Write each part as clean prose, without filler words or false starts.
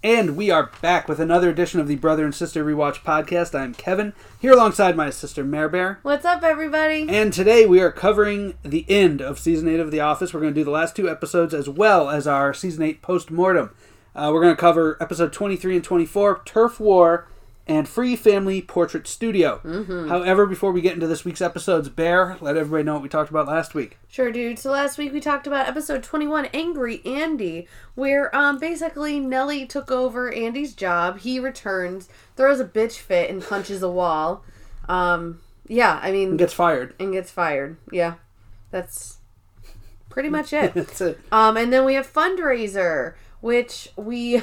And we are back with another edition of the Brother and Sister Rewatch podcast. I'm Kevin, here alongside my sister Mare Bear. What's up, everybody? And today we are covering the end of Season 8 of The Office. We're going to do the last two episodes as well as our Season 8 post-mortem. We're going to cover episode 23 and 24, Turf War, and Free Family Portrait Studio. Mm-hmm. However, before we get into this week's episodes, Bear, let everybody know what we talked about last week. Sure, dude. So last week we talked about episode 21, Angry Andy, where basically Nellie took over Andy's job. He returns, throws a bitch fit, and punches a wall. And gets fired. Yeah, that's pretty much it. That's it. And then we have Fundraiser, which we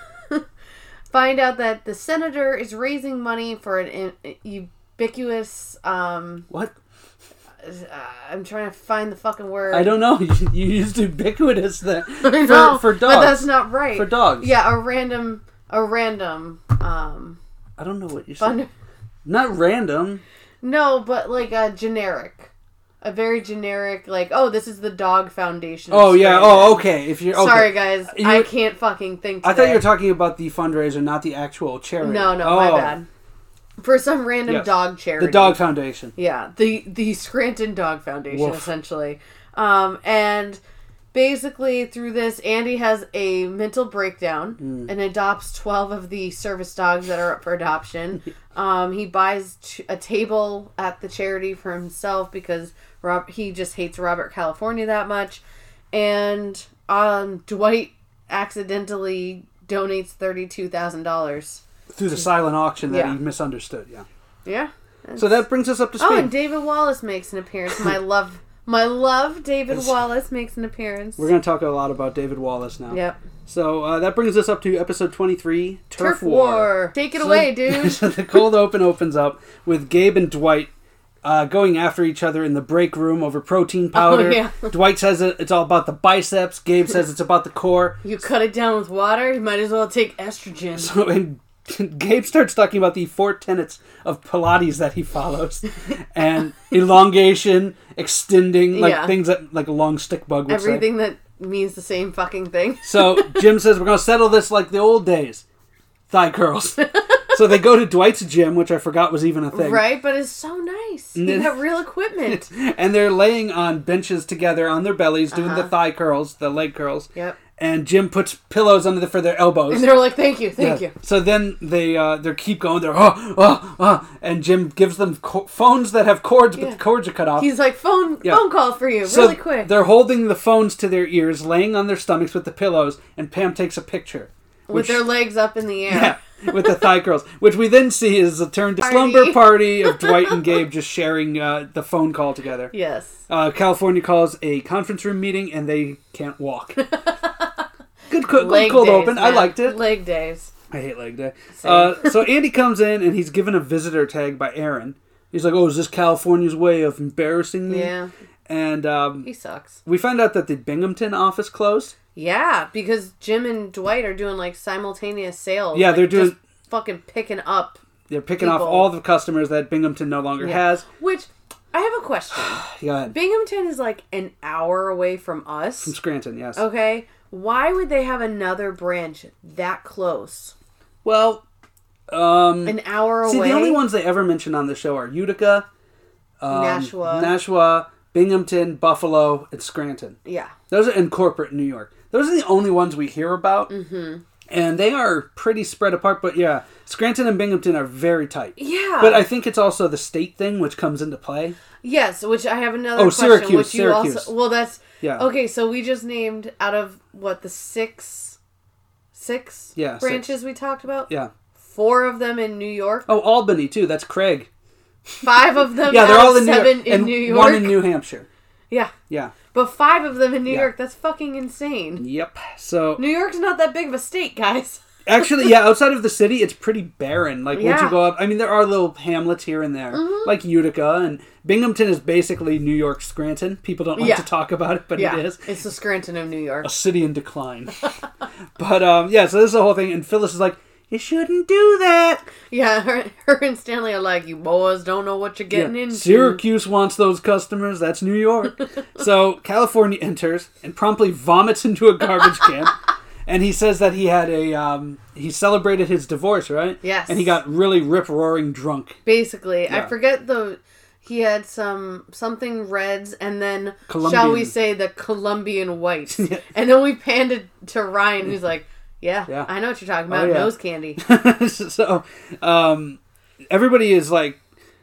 find out that the senator is raising money for an ubiquitous... What? I'm trying to find the fucking word. I don't know. You used ubiquitous there. For dogs. But that's not right. For dogs. Yeah, a random... I don't know what you said. Not random. No, but like a generic. A very generic, like, oh, this is the dog foundation. Oh, yeah. Oh, okay. If you're okay. Sorry, guys. I can't fucking think today. I thought you were talking about the fundraiser, not the actual charity. No, my bad. For some random dog charity. The Dog Foundation. Yeah, the Scranton Dog Foundation, Woof. essentially. And basically, through this, Andy has a mental breakdown and adopts 12 of the service dogs that are up for adoption. He buys a table at the charity for himself because he just hates Robert California that much. And Dwight accidentally donates $32,000. Through the silent auction that he misunderstood, Yeah. So that brings us up to speed. Oh, and David Wallace makes an appearance. My love, David Wallace makes an appearance. We're going to talk a lot about David Wallace now. Yep. So that brings us up to episode 23, Turf War. Take it away, dude. So the cold open opens up with Gabe and Dwight going after each other in the break room over protein powder. Oh, yeah. Dwight says it's all about the biceps. Gabe says it's about the core. You cut it down with water, you might as well take estrogen. So Gabe starts talking about the 4 tenets of Pilates that he follows. And elongation, extending, things that like a long stick bug would Everything that means the same fucking thing. So Jim says, we're going to settle this like the old days. Thigh curls. So they go to Dwight's gym, which I forgot was even a thing. Right, but it's so nice. You got real equipment. And they're laying on benches together on their bellies, doing the thigh curls, the leg curls. Yep. And Jim puts pillows under for their elbows. And they're like, thank you. So then they keep going. They're, and Jim gives them phones that have cords, but the cords are cut off. He's like, phone call for you, really quick. They're holding the phones to their ears, laying on their stomachs with the pillows, and Pam takes a picture. With their legs up in the air. Yeah, with the thigh curls. Which we then see is a turn to slumber party of Dwight and Gabe just sharing the phone call together. Yes. California calls a conference room meeting, and they can't walk. Good cold days, open. Man. I liked it. Leg days. I hate leg day. So Andy comes in, and he's given a visitor tag by Aaron. He's like, oh, is this California's way of embarrassing me? Yeah. And he sucks. We find out that the Binghamton office closed. Yeah, because Jim and Dwight are doing like simultaneous sales. Yeah, they're doing... Just fucking picking up. They're picking off all the customers that Binghamton no longer has. Which, I have a question. Go ahead. Binghamton is like an hour away from us. From Scranton, yes. Okay. Why would they have another branch that close? Well, an hour away? See, the only ones they ever mention on the show are Utica, Nashua, Binghamton, Buffalo, and Scranton. Yeah. Those are in corporate New York. Those are the only ones we hear about. Mm-hmm. And they are pretty spread apart, but yeah, Scranton and Binghamton are very tight. Yeah. But I think it's also the state thing which comes into play. Yes, which I have another question. Syracuse, which you Syracuse. Also, well, that's... Yeah. Okay, so we just named out of, the six branches we talked about? Yeah. 4 of them in New York. Oh, Albany, too. That's Craig. 5 of them they're all in 7 New York, in New York. 1 in New Hampshire. Yeah. Yeah. But 5 of them in New York, that's fucking insane. Yep. So New York's not that big of a state, guys. Actually, yeah, outside of the city, it's pretty barren. Like, once you go up... I mean, there are little hamlets here and there, like Utica, and Binghamton is basically New York Scranton. People don't like to talk about it, but it is. It's the Scranton of New York. A city in decline. But, so this is the whole thing, and Phyllis is like, you shouldn't do that. Yeah, her and Stanley are like, you boys don't know what you're getting into. Syracuse wants those customers. That's New York. So California enters and promptly vomits into a garbage can. And he says that he had he celebrated his divorce, right? Yes. And he got really rip-roaring drunk. Basically. Yeah. I forget he had something reds, and then, Colombian. shall we say, the Colombian whites. And then we panned it to Ryan, who's like, yeah, I know what you're talking about, nose candy. So, everybody is like,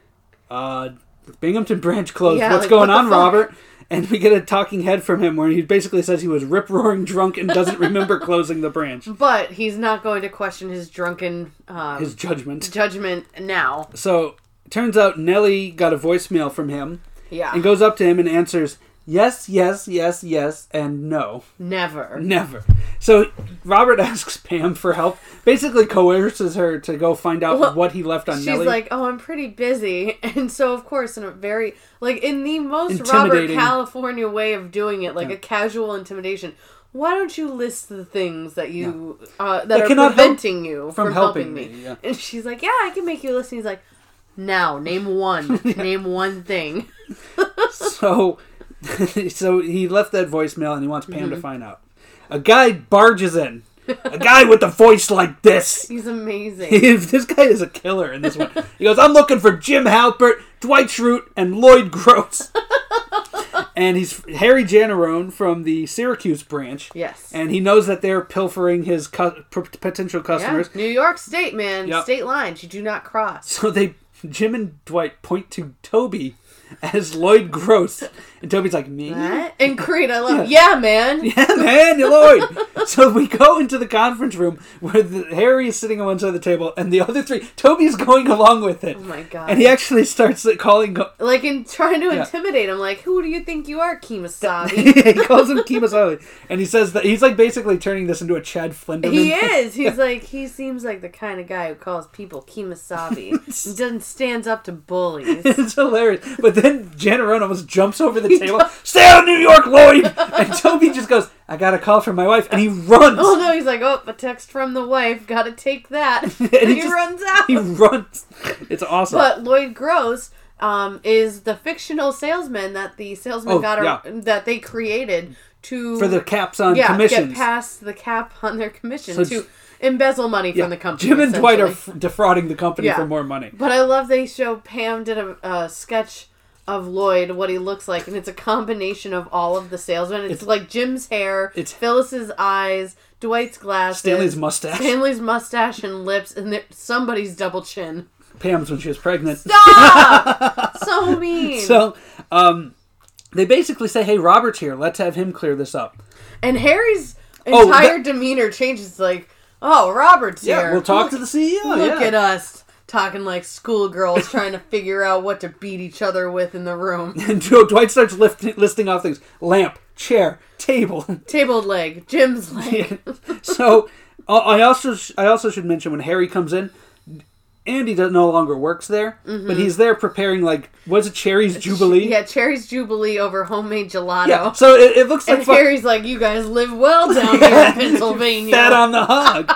Binghamton Branch closed. Yeah, What's like, going what the on, fuck? Robert? And we get a talking head from him where he basically says he was rip-roaring drunk and doesn't remember closing the branch. But he's not going to question his drunken... his judgment. Judgment now. So, turns out Nellie got a voicemail from him. Yeah. And goes up to him and answers, yes, yes, yes, yes, and no. Never. Never. So, Robert asks Pam for help. Basically coerces her to go find out what he left on Nellie. She's like, oh, I'm pretty busy. And so, of course, in a very... Like, in the most Robert California way of doing it, like a casual intimidation, why don't you list the things that you... that are preventing you from helping me? Yeah. And she's like, yeah, I can make you a list. And he's like, now, name one. Name one thing. So he left that voicemail and he wants Pam to find out. A guy barges in. A guy with a voice like this. He's amazing. This guy is a killer in this one. He goes, I'm looking for Jim Halpert, Dwight Schrute, and Lloyd Gross. And he's Harry Janarone from the Syracuse branch. Yes. And he knows that they're pilfering his potential customers. Yeah. New York State, man. Yep. State lines. You do not cross. So Jim and Dwight point to Toby as Lloyd Gross. And Toby's like, me? What? And Creed, I love yeah, man. Yeah, man, you're Lloyd. So we go into the conference room where Harry is sitting on one side of the table and the other three, Toby's going along with it. Oh my god. And he actually starts calling... Like, trying to intimidate him. Like, who do you think you are, Kemosabe? He calls him Kemosabe. And he says that he's like basically turning this into a Chad Flinderman. He is. He's like, he seems like the kind of guy who calls people Kemosabe. And doesn't stands up to bullies. It's hilarious. But then Janarone almost jumps over the table. Stay out of New York, Lloyd! And Toby just goes, I got a call from my wife. And he runs. Oh no, he's like, oh, a text from the wife. Gotta take that. And he runs out. He runs. It's awesome. But Lloyd Gross is the fictional salesman that the salesman that they created for the caps on commissions. Get past the cap on their commission to embezzle money from the company. Jim and Dwight are defrauding the company for more money. But I love they show Pam did a sketch of Lloyd, what he looks like, and it's a combination of all of the salesmen. It's like Jim's hair, it's Phyllis's eyes, Dwight's glasses, Stanley's mustache and lips, and somebody's double chin. Pam's when she was pregnant. Stop! So mean. So, they basically say, hey, Robert's here. Let's have him clear this up. And Harry's entire demeanor changes, like, oh, Robert's here. Yeah, we'll talk to the CEO. Look at us. Talking like schoolgirls trying to figure out what to beat each other with in the room. And Dwight starts listing off things. Lamp, chair, table. Table leg, Jim's leg. So, I also should mention when Harry comes in, Andy no longer works there, but he's there preparing, like, what's it, Cherry's Jubilee? Yeah, Cherry's Jubilee over homemade gelato. Yeah, so it looks like... And Harry's like, you guys live well down here in Pennsylvania. Fat on the hog.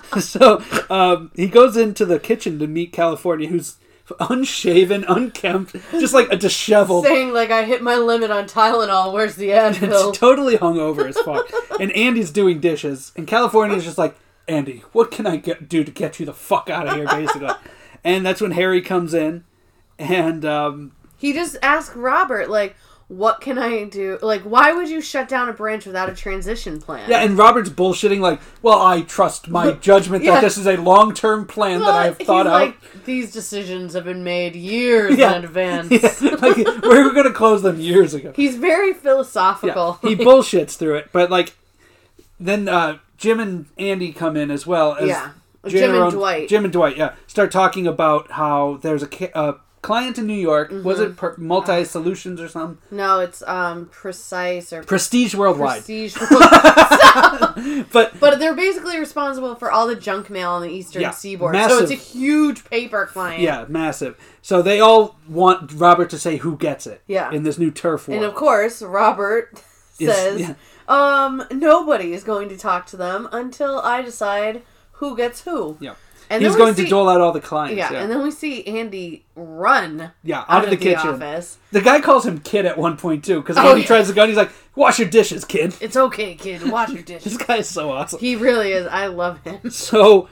So, he goes into the kitchen to meet California, who's unshaven, unkempt, just like a disheveled... Saying, like, I hit my limit on Tylenol, where's the Advil? It's totally hungover as fuck. And Andy's doing dishes, and California's just like, Andy, what can I do to get you the fuck out of here, basically? And that's when Harry comes in, and... he just asks Robert, like, what can I do? Like, why would you shut down a branch without a transition plan? Yeah, and Robert's bullshitting, like, well, I trust my judgment that this is a long-term plan that I've thought out. Like, these decisions have been made years in advance. Yeah. Like, we were going to close them years ago. He's very philosophical. Yeah. He bullshits through it, but, like, then Jim and Andy come in as well as Jim and Dwight. Jim and Dwight, start talking about how there's a client in New York. Was it Multi Solutions or something? No, it's Precise or Prestige Worldwide. Prestige Worldwide. but they're basically responsible for all the junk mail on the Eastern Seaboard. Massive. So it's a huge paper client. Yeah, massive. So they all want Robert to say who gets it. Yeah. In this new turf war. And of course, Robert says, nobody is going to talk to them until I decide who gets who. Yeah. And he's going to dole out all the clients. Yeah, and then we see Andy run out of the kitchen. Office. The guy calls him Kid at one point, too, because Andy tries to go and he's like, Wash your dishes, kid. It's okay, kid. Wash your dishes. This guy is so awesome. He really is. I love him. So,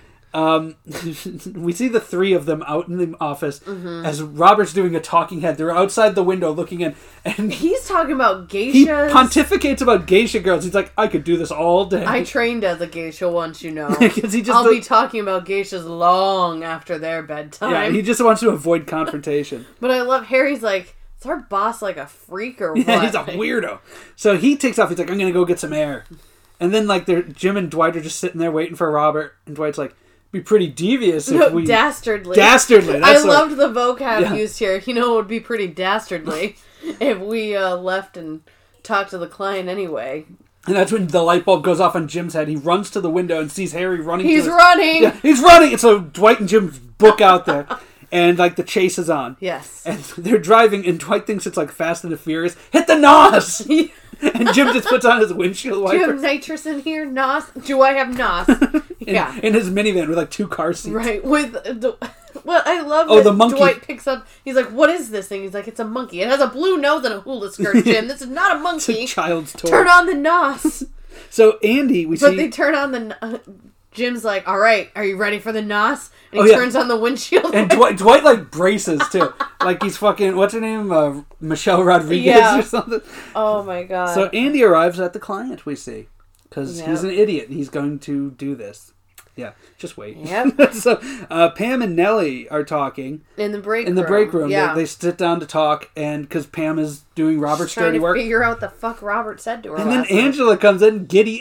we see the three of them out in the office as Robert's doing a talking head. They're outside the window looking in, and he's talking about geishas. he pontificates about geisha girls. He's like, I could do this all day. I trained as a geisha once, you know. I'll be talking about geishas long after their bedtime. Yeah, he just wants to avoid confrontation. But I love Harry's like, is our boss like a freak or what? Yeah, he's a weirdo. So he takes off. He's like, I'm going to go get some air. And then like Jim and Dwight are just sitting there waiting for Robert. And Dwight's like, be pretty devious if we... Dastardly. Dastardly. I loved the vocab used here. You know, it would be pretty dastardly if we left and talked to the client anyway. And that's when the light bulb goes off on Jim's head. He runs to the window and sees Harry running. He's running! Yeah, he's running! And so Dwight and Jim book out there. And, like, the chase is on. Yes. And they're driving, and Dwight thinks it's, like, Fast and the Furious. Hit the NOS! And Jim just puts on his windshield wiper. Do you have nitrous in here? NOS? Do I have NOS? Yeah. In his minivan with, like, 2 car seats. Right. With the... Well, I love that the monkey. Dwight picks up... He's like, what is this thing? He's like, it's a monkey. It has a blue nose and a hula skirt, Jim. This is not a monkey. It's a child's toy. Turn on the NOS. So, Andy, we see... But they turn on the... Jim's like, all right, are you ready for the NOS? And he turns on the windshield. And Dwight like, braces, too. Like, he's fucking... What's her name? Michelle Rodriguez or something? Oh, my God. So, Andy arrives at the client, we see. Because he's an idiot. He's going to do this. Yeah, just wait. Yep. So, Pam and Nellie are talking. In the break room. In the break room. Yeah. They sit down to talk, and because Pam is doing Robert's dirty work. Trying to figure out the fuck Robert said to her. And then Angela comes in, giddy.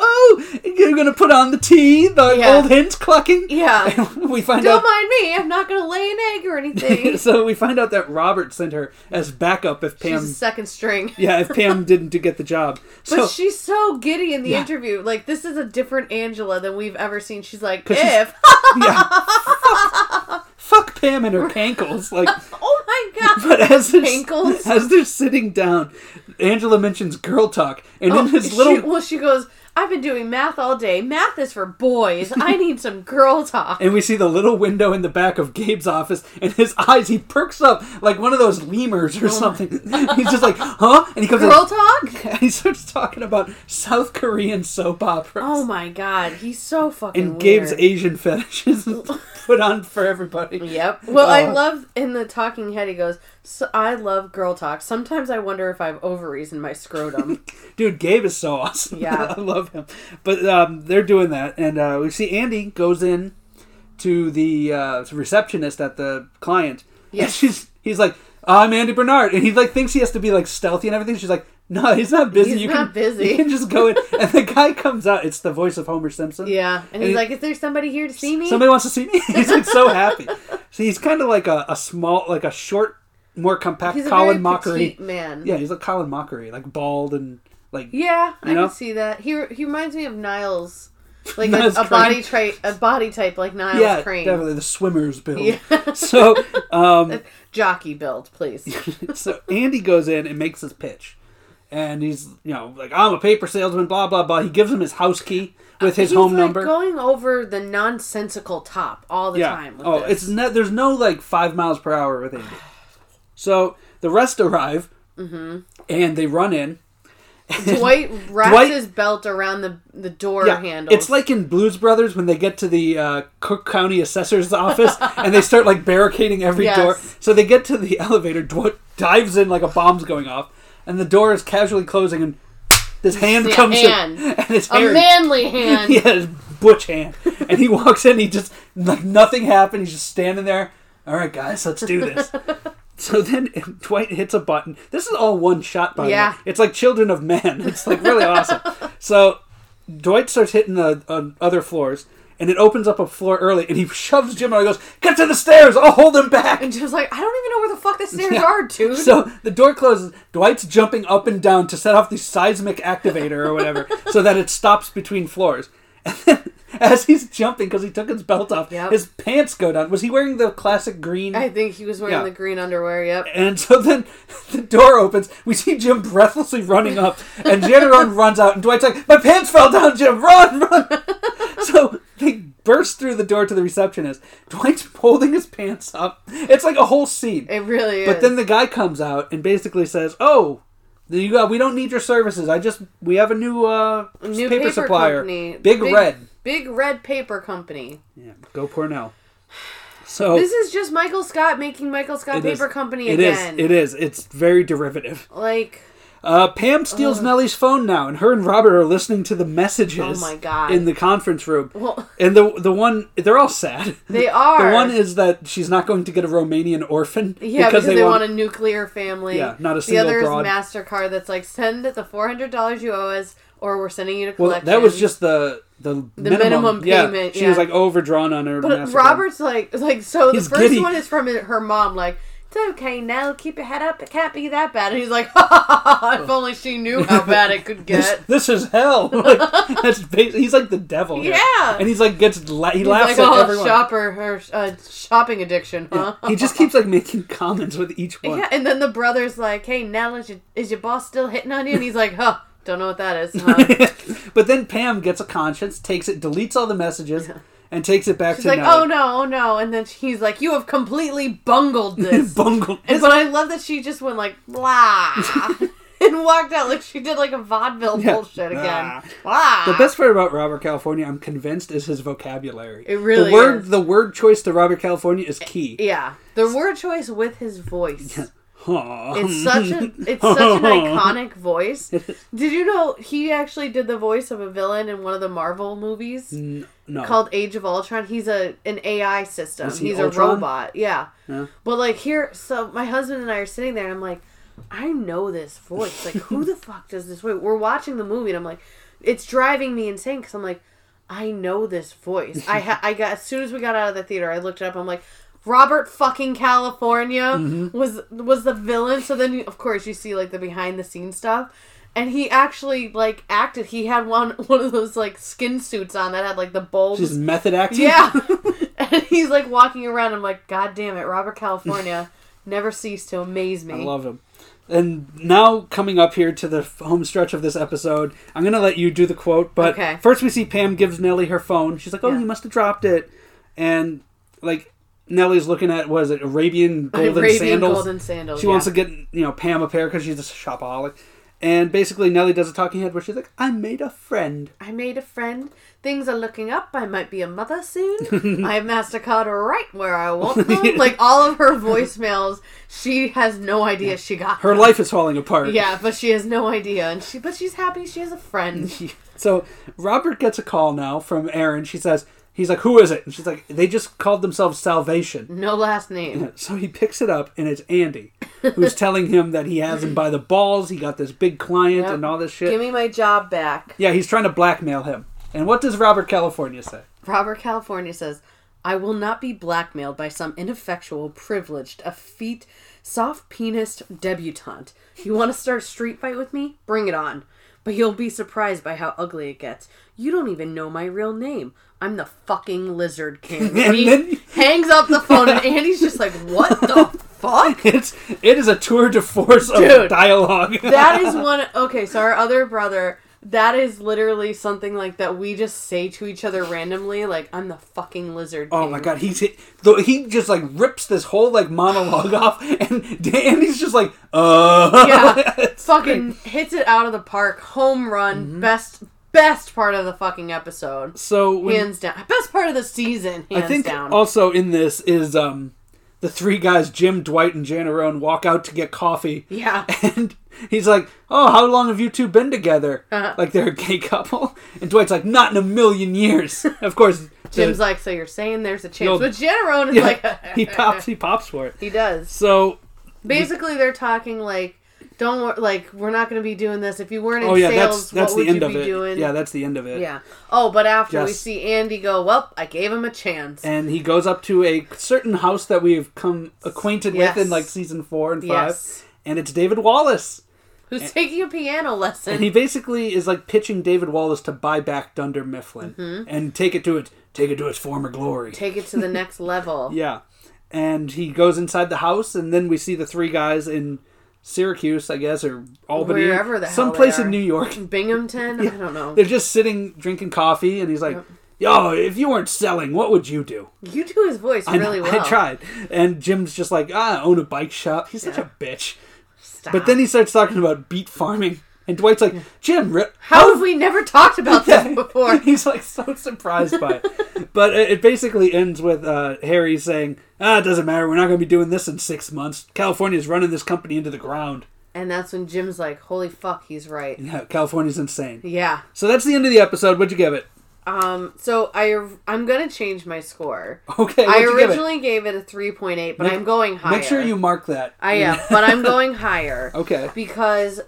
Oh, you're going to put on the tea? The old hens clucking? Yeah. And we find Don't mind me. I'm not going to lay an egg or anything. So we find out that Robert sent her as backup if Pam... She's a second string. Yeah, if Pam didn't get the job. But she's so giddy in the interview. Like, this is a different Angela than we've ever seen. She's like, if... Fuck Pam and her cankles. Like, oh my God. But as they're sitting down, Angela mentions girl talk. And in his little... she goes... I've been doing math all day. Math is for boys. I need some girl talk. And we see the little window in the back of Gabe's office, and his eyes, he perks up like one of those lemurs or something. He's just like, huh? And he comes girl talk? And he starts talking about South Korean soap operas. Oh my God. He's so fucking and weird. Gabe's Asian fetishes put on for everybody. Yep. Well, I love, in the talking head, he goes, so I love girl talk. Sometimes I wonder if I have ovaries in my scrotum. Dude, Gabe is so awesome. Yeah. I love him. But they're doing that. And we see Andy goes in to the receptionist at the client. Yes. And he's like, I'm Andy Bernard. And he like thinks he has to be like stealthy and everything. She's like, no, he's not busy. He's not busy. You can just go in. And the guy comes out. It's the voice of Homer Simpson. Yeah. And he's like, is there somebody here to see me? Somebody wants to see me? He's like so happy. So he's kind of like a small, like a short, more compact he's Colin a very Mockery petite man. Yeah, he's like Colin Mockery, like bald and like. Yeah, I can see that. He reminds me of Niles, like Niles a body type like Niles Crane. Yeah, definitely the swimmer's build. Yeah. So jockey build, please. So Andy goes in and makes his pitch, and he's like, I'm a paper salesman, blah blah blah. He gives him his house key with his home number. Going over the nonsensical top all the time. With this. There's no like 5 miles per hour with Andy. So the rest arrive, and they run in. Dwight wraps his belt around the door handle. It's like in Blues Brothers when they get to the Cook County Assessor's office and they start like barricading every door. So they get to the elevator, Dwight dives in like a bomb's going off, and the door is casually closing, and this hand comes in. And it's Harry. A manly hand. Yeah, his butch hand. And he walks in, he just, like nothing happened, he's just standing there. All right, guys, let's do this. So then Dwight hits a button. This is all one shot, by the way. It's like Children of Men. It's like really awesome. So Dwight starts hitting the other floors, and it opens up a floor early, and he shoves Jim out and goes, get to the stairs! I'll hold him back! And Jim's like, I don't even know where the fuck the stairs are, dude. So the door closes. Dwight's jumping up and down to set off the seismic activator or whatever so that it stops between floors. And then as he's jumping, because he took his belt off, his pants go down. Was he wearing the classic green? I think he was wearing the green underwear, yep. And so then the door opens. We see Jim breathlessly running up, and Janneron runs out, and Dwight's like, my pants fell down, Jim! Run! So they burst through the door to the receptionist. Dwight's holding his pants up. It's like a whole scene. It really is. But then the guy comes out and basically says, oh, We don't need your services. We have a new paper supplier. Company. Big Red. Big Red Paper Company. Yeah, go Cornell. So this is just Michael Scott making Michael Scott Paper Company again. It is. It's very derivative. Like... Pam steals Nellie's phone now, and her and Robert are listening to the messages in the conference room. Well, and the one, they're all sad. They are. The one is that she's not going to get a Romanian orphan. Yeah, because they want a nuclear family. Yeah, not a single broad. The other broad. is MasterCard that's like, send the $400 you owe us, or we're sending you to collection. Well, that was just the minimum payment. Yeah. She was like overdrawn on her But MasterCard. Robert's like so He's the first giddy. one is from her mom, like, it's okay, Nell, keep your head up, it can't be that bad. And he's like, ha ha ha ha, if only she knew how bad it could get. This is hell. Like, he's like the devil here. Yeah. And he's like, he laughs like, at everyone. Shopping addiction, huh? Yeah. He just keeps like making comments with each one. Yeah, and then the brother's like, hey, Nell, is your boss still hitting on you? And he's like, huh, don't know what that is, huh? But then Pam gets a conscience, takes it, deletes all the messages, and takes it back She's to like, Nellie. oh no. And then he's like, you have completely bungled this. Bungled. But I love that she just went like, blah. And walked out like she did like a vaudeville bullshit again. Blah. The best part about Robert California, I'm convinced, is his vocabulary. It really is. The word choice to Robert California is key. Yeah. The word choice with his voice. It's such an iconic voice. Did you know he actually did the voice of a villain in one of the Marvel movies? No. Called Age of Ultron. He's an AI system. He's Ultron? a robot. Yeah. But like here, so my husband and I are sitting there and I'm like, I know this voice. Like, who the fuck does this voice? We're watching the movie and I'm like, it's driving me insane because I'm like, I know this voice. I got, as soon as we got out of the theater, I looked it up. I'm like, Robert fucking California was the villain. So then, of course, you see like the behind the scenes stuff. And he actually, like, acted. He had one of those, like, skin suits on that had, like, the bulbs. Just method acting? Yeah. And he's, like, walking around. I'm like, God damn it, Robert California never ceased to amaze me. I love him. And now, coming up here to the home stretch of this episode, I'm going to let you do the quote. But first we see Pam gives Nellie her phone. She's like, you must have dropped it. And, like, Nellie's looking at, what is it, Arabian golden sandals. She wants to get, Pam a pair because she's a shopaholic. And basically, Nellie does a talking head where she's like, I made a friend. Things are looking up. I might be a mother soon. I have MasterCard right where I want them. Like, all of her voicemails, she has no idea she got her them. life is falling apart. Yeah, but she has no idea. But she's happy she has a friend. So, Robert gets a call now from Aaron. He's like, who is it? And she's like, they just called themselves Salvation. No last name. So he picks it up, and it's Andy, who's telling him that he has him by the balls. He got this big client and all this shit. Give me my job back. Yeah, he's trying to blackmail him. And what does Robert California say? Robert California says, I will not be blackmailed by some ineffectual, privileged, effete, soft-penised debutante. You want to start a street fight with me? Bring it on. But you'll be surprised by how ugly it gets. You don't even know my real name. I'm the fucking Lizard King. And he hangs up the phone, and Andy's just like, what the fuck? It is a tour de force of dialogue. That is one... Okay, so our other brother... That is literally something like that we just say to each other randomly, like, I'm the fucking Lizard King. Oh my god, he just like rips this whole like monologue off, and Andy's just like, yeah, fucking hits it out of the park, home run, best part of the fucking episode. So hands down, best part of the season. Hands I think down. Also in this is the three guys, Jim, Dwight, and Janarone, walk out to get coffee. Yeah, and he's like, oh, how long have you two been together? Like they're a gay couple? And Dwight's like, not in a million years. Of course. Jim's like, so you're saying there's a chance. But Janarone is like... he pops for it. He does. So... Basically, they're talking like, we're not going to be doing this. If you weren't in sales, that's what would the end you of be it. doing? Yeah, that's the end of it. Yeah. Oh, but after we see Andy go, well, I gave him a chance. And he goes up to a certain house that we've come acquainted with in like season 4 and 5. Yes. And it's David Wallace. Who's taking a piano lesson. And he basically is like pitching David Wallace to buy back Dunder Mifflin and take it to its former glory. Take it to the next level. Yeah. And he goes inside the house, and then we see the three guys in Syracuse, I guess, or Albany. Wherever the hell someplace in New York. Binghamton? Yeah. I don't know. They're just sitting, drinking coffee, and he's like, yo, if you weren't selling, what would you do? You do his voice really well. I tried. And Jim's just like, own a bike shop. He's such a bitch. Stop. But then he starts talking about beet farming. And Dwight's like, Jim, how have we never talked about this before? He's like so surprised by it. But it basically ends with Harry saying, it doesn't matter. We're not going to be doing this in 6 months. California's running this company into the ground. And that's when Jim's like, holy fuck, he's right. Yeah, California's insane. Yeah. So that's the end of the episode. What'd you give it? So I'm going to change my score. Okay, I originally gave it a 3.8, but I'm going higher. Make sure you mark that. I am, but I'm going higher. Okay. Because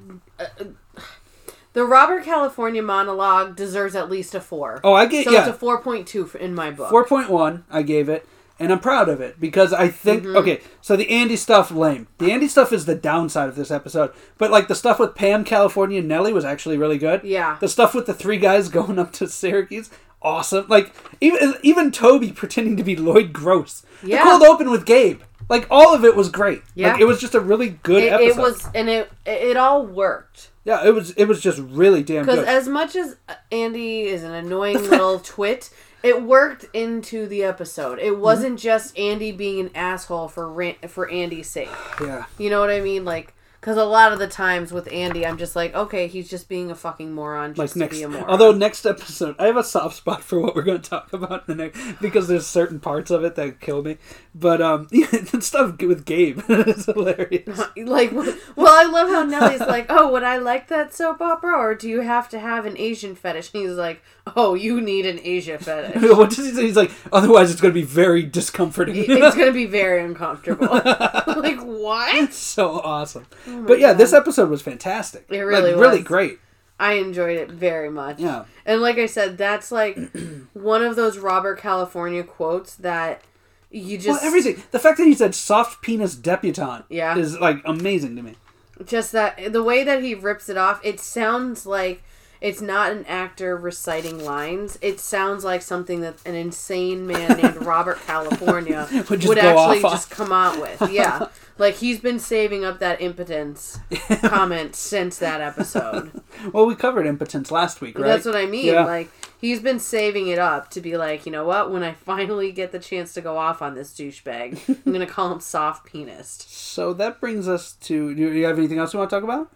the Robert California monologue deserves at least a 4. Oh, I get So it's a 4.2 in my book. 4.1 I gave it, and I'm proud of it because I think okay, so the Andy stuff lame. The Andy stuff is the downside of this episode. But like the stuff with Pam, California, and Nellie was actually really good. Yeah. The stuff with the 3 guys going up to Syracuse, awesome. Like even Toby pretending to be Lloyd Gross. Yeah. The cold open with Gabe. Like all of it was great. Yeah. Like, it was just a really good episode. It was, and it all worked. Yeah, it was just really damn good. Because as much as Andy is an annoying little twit, it worked into the episode. It wasn't just Andy being an asshole for Andy's sake. Yeah. You know what I mean? Like, because a lot of the times with Andy, I'm just like, okay, he's just being a fucking moron just to be a moron. Although next episode, I have a soft spot for what we're going to talk about in the next, because there's certain parts of it that kill me. But the stuff with Gabe is hilarious. Like, well, I love how Nellie's like, oh, would I like that soap opera, or do you have to have an Asian fetish? And he's like, oh, you need an Asia fetish. What does he say? He's like, otherwise it's going to be very discomforting. It's going to be very uncomfortable. Like, what? It's so awesome. Oh but yeah, God. this episode was fantastic. It really was. Really great. I enjoyed it very much. Yeah. And like I said, that's like one of those Robert California quotes that you just... Well, everything. The fact that he said soft penis debutante Yeah. is like amazing to me. Just that, the way that he rips it off, it sounds like it's not an actor reciting lines. It sounds like something that an insane man named Robert California would actually just come out with. Yeah. Like, he's been saving up that impotence comment since that episode. Well, we covered impotence last week, right? That's what I mean. Yeah. Like, he's been saving it up to be like, you know what? When I finally get the chance to go off on this douchebag, I'm going to call him soft penis. So that brings us to... Do you have anything else you want to talk about?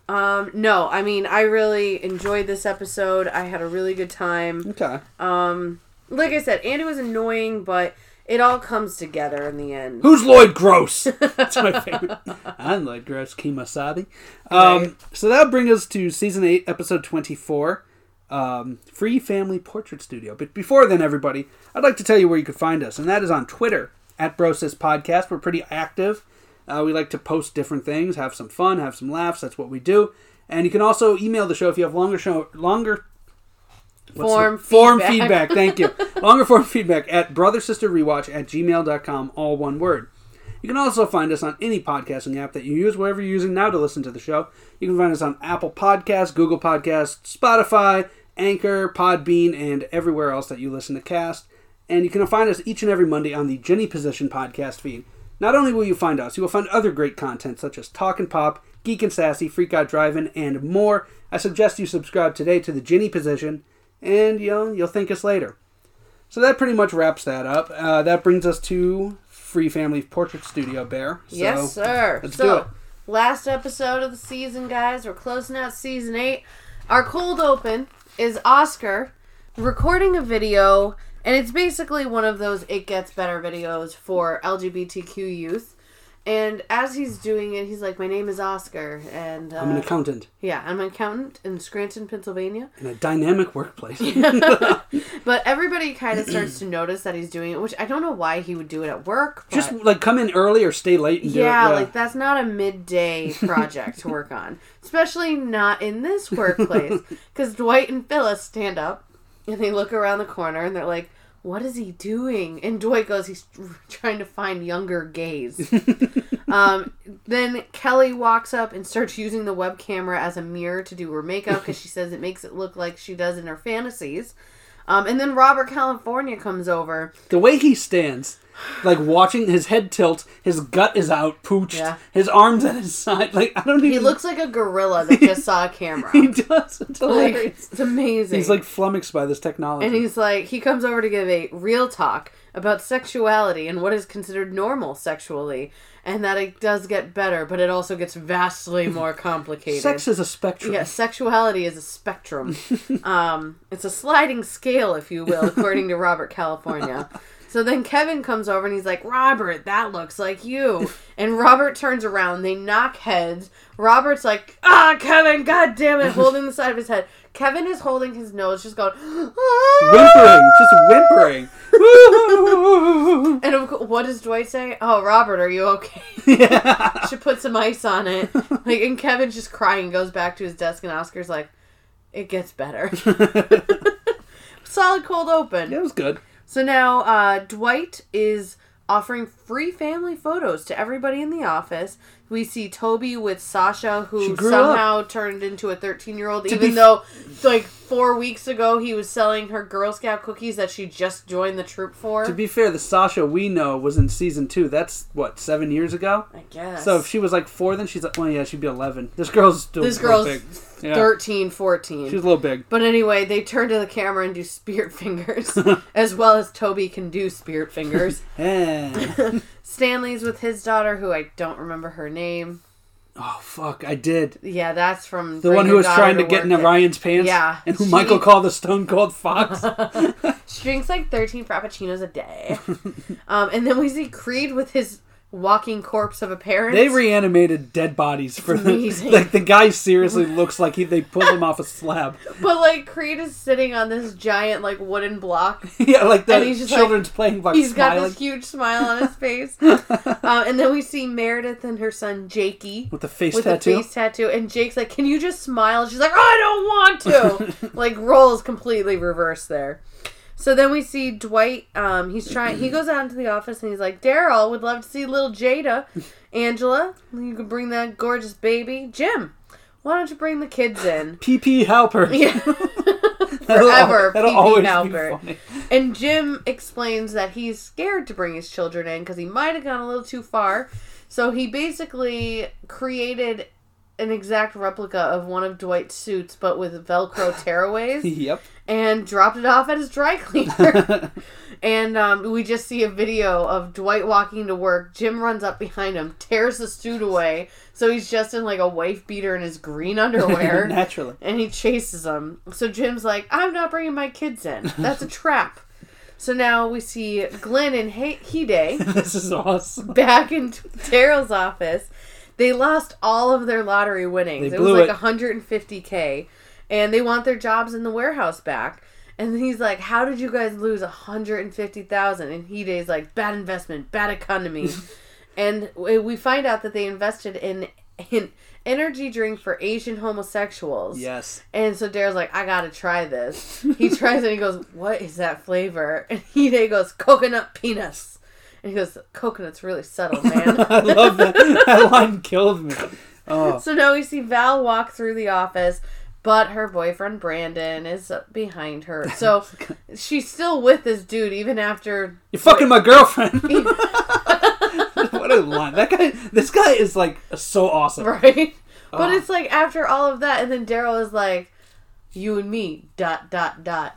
No. I mean, I really enjoyed this episode. I had a really good time. Okay. Like I said, Andy was annoying, but it all comes together in the end. Who's Lloyd Gross? That's my favorite. I'm Lloyd Gross, Kimasabi. So that'll bring us to Season 8, Episode 24, Free Family Portrait Studio. But before then, everybody, I'd like to tell you where you can find us, and that is on Twitter, @BrosisPodcast. We're pretty active. We like to post different things, have some fun, have some laughs. That's what we do. And you can also email the show if you have longer form feedback. Thank you. Longer form feedback at brothersisterrewatch@gmail.com, all one word. You can also find us on any podcasting app that you use, whatever you're using now to listen to the show. You can find us on Apple Podcasts, Google Podcasts, Spotify, Anchor, Podbean, and everywhere else that you listen to cast. And you can find us each and every Monday on the Jenny Position podcast feed. Not only will you find us, you will find other great content such as Talk and Pop, Geek and Sassy, Freak Out Drivin', and more. I suggest you subscribe today to the Jenny Position, and you'll thank us later. So that pretty much wraps that up. That brings us to Free Family Portrait Studio, Bear. So, yes, sir. Let's do it. Last episode of the season, guys. We're closing out Season 8. Our cold open is Oscar recording a video, and it's basically one of those It Gets Better videos for LGBTQ youth. And as he's doing it, he's like, my name is Oscar, and... I'm an accountant. Yeah, I'm an accountant in Scranton, Pennsylvania. In a dynamic workplace. But everybody kind of starts to notice that he's doing it, which I don't know why he would do it at work. But... Just, like, come in early or stay late and do it. Yeah, like, that's not a midday project to work on. Especially not in this workplace. Because Dwight and Phyllis stand up, and they look around the corner, and they're like, what is he doing? And Dwight goes, he's trying to find younger gays. Then Kelly walks up and starts using the web camera as a mirror to do her makeup because she says it makes it look like she does in her fantasies. And then Robert California comes over. The way he stands, like watching his head tilt, his gut is out, pooched, his arms at his side. Like, I don't even... He looks like a gorilla that just saw a camera. He does. It's hilarious. Like, it's amazing. He's like flummoxed by this technology. And he's like, he comes over to give a real talk about sexuality and what is considered normal sexually. And that it does get better, but it also gets vastly more complicated. Sex is a spectrum. Yeah, sexuality is a spectrum. It's a sliding scale, if you will, according to Robert California. So then Kevin comes over and he's like, Robert, that looks like you. And Robert turns around. They knock heads. Robert's like, Kevin, God damn it, holding the side of his head. Kevin is holding his nose, just going, whimpering, just whimpering. And what does Dwight say? Oh, Robert, are you okay? Yeah. Should put some ice on it. Like, and Kevin's just crying, goes back to his desk, and Oscar's like, it gets better. Solid cold open. Yeah, it was good. So now Dwight is offering free family photos to everybody in the office. We see Toby with Sasha, who somehow turned into a 13-year-old, even though, like, 4 weeks ago he was selling her Girl Scout cookies that she just joined the troop for. To be fair, the Sasha we know was in season 2. That's, what, 7 years ago? I guess. So if she was, like, 4, then she's, like, well, yeah, she'd be 11. This girl's still big. 13, 14. She's a little big. But anyway, they turn to the camera and do spirit fingers, as well as Toby can do spirit fingers. Stanley's with his daughter, who I don't remember her name. Oh, fuck, I did. Yeah, that's from... The one who was trying to get into Ryan's pants? Yeah. And who Michael called the Stone Cold Fox? She drinks like 13 Frappuccinos a day. And then we see Creed with his walking corpse of a parent. They reanimated dead bodies for like the guy seriously looks like they pulled him off a slab. But like Creed is sitting on this giant like wooden block. Yeah, like the children's playing box. He's got this huge smile on his face. And then we see Meredith and her son Jakey with the face tattoo. And Jake's like, "Can you just smile?" She's like, "I don't want to." Like roles completely reversed there. So then we see Dwight, he goes out into the office and he's like, Daryl, would love to see little Jada. Angela, you could bring that gorgeous baby. Jim, why don't you bring the kids in? P.P. Halpert. Yeah. Forever, P.P. Halpert. And Jim explains that he's scared to bring his children in because he might have gone a little too far. So he basically created an exact replica of one of Dwight's suits, but with Velcro tearaways. Yep. And dropped it off at his dry cleaner. And we just see a video of Dwight walking to work. Jim runs up behind him, tears the suit away. So he's just in like a wife beater and his green underwear. Naturally. And he chases him. So Jim's like, I'm not bringing my kids in. That's a trap. So now we see Glenn and Hide. This is awesome. Back in Daryl's office. They lost all of their lottery winnings. It was like $150K. And they want their jobs in the warehouse back. And he's like, how did you guys lose $150,000? And Hide's like, bad investment, bad economy. And we find out that they invested in energy drink for Asian homosexuals. Yes. And so Daryl's like, I gotta try this. He tries it and he goes, what is that flavor? And Hide goes, coconut peanuts. And he goes, coconut's really subtle, man. I love that. That line killed me. Oh. So now we see Val walk through the office, but her boyfriend Brandon is behind her. So she's still with this dude even after... You're fucking my girlfriend. What a line. This guy is like so awesome. Right? Oh. But it's like after all of that, and then Daryl is like, you and me, ... The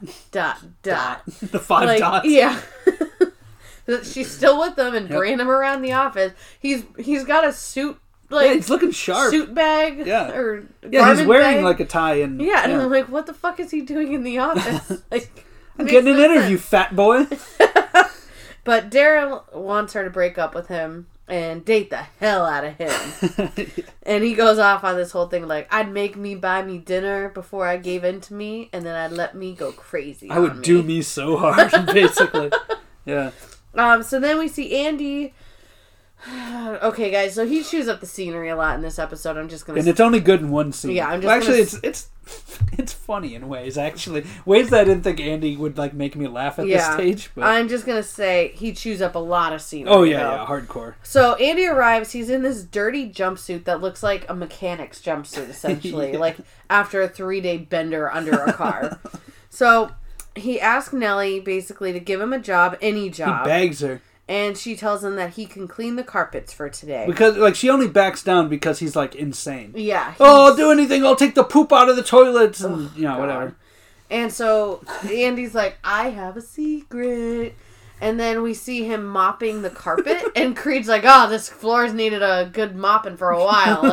5 dots. Yeah. She's still with them and bringing him around the office. He's got a suit, like he's looking sharp. Suit bag, or he's wearing bag. like a tie and and I'm like, what the fuck is he doing in the office? Like, I'm getting an interview, fat boy. But Daryl wants her to break up with him and date the hell out of him. And he goes off on this whole thing like, I'd make me buy me dinner before I gave in to me, and then I'd let me go crazy. I would do me so hard, basically. Yeah. So then we see Andy. Okay, guys. So he chews up the scenery a lot in this episode. I'm just gonna. And it's only good in one scene. Yeah, I'm just. Well, actually, it's funny in ways. Actually, ways that I didn't think Andy would like make me laugh at this stage. But I'm just gonna say he chews up a lot of scenery. Oh yeah, hardcore. So Andy arrives. He's in this dirty jumpsuit that looks like a mechanic's jumpsuit, essentially, like after a 3-day bender under a car. So. He asked Nellie, basically, to give him a job, any job. He begs her. And she tells him that he can clean the carpets for today. Because, like, she only backs down because he's, like, insane. Yeah. Oh, I'll do anything. I'll take the poop out of the toilets and, whatever. And so Andy's like, I have a secret. And then we see him mopping the carpet. And Creed's like, oh, this floor's needed a good mopping for a while.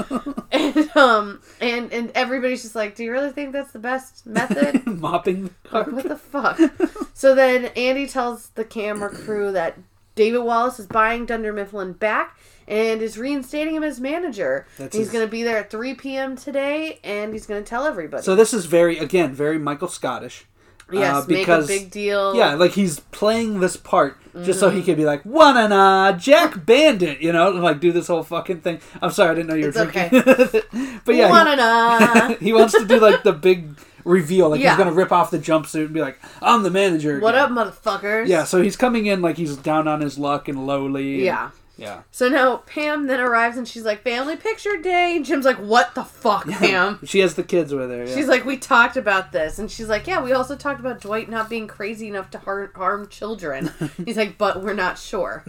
And everybody's just like, do you really think that's the best method? Mopping the carpet? Like, what the fuck? So then Andy tells the camera crew that David Wallace is buying Dunder Mifflin back and is reinstating him as manager. He's going to be there at 3 p.m. today, and he's going to tell everybody. So this is very Michael Scottish. Yes, because, make a big deal. Yeah, like he's playing this part just so he could be like, "Wanna Jack Bandit," and like do this whole fucking thing. I'm sorry, I didn't know you were drinking. Okay. But yeah, he wants to do like the big reveal, like he's gonna rip off the jumpsuit and be like, "I'm the manager." What up, motherfuckers? Yeah, so he's coming in like he's down on his luck and lowly. Yeah. Yeah. So now Pam then arrives and she's like, family picture day. And Jim's like, what the fuck, Pam? She has the kids with her. Yeah. She's like, we talked about this. And she's like, yeah, we also talked about Dwight not being crazy enough to harm children. He's like, but we're not sure.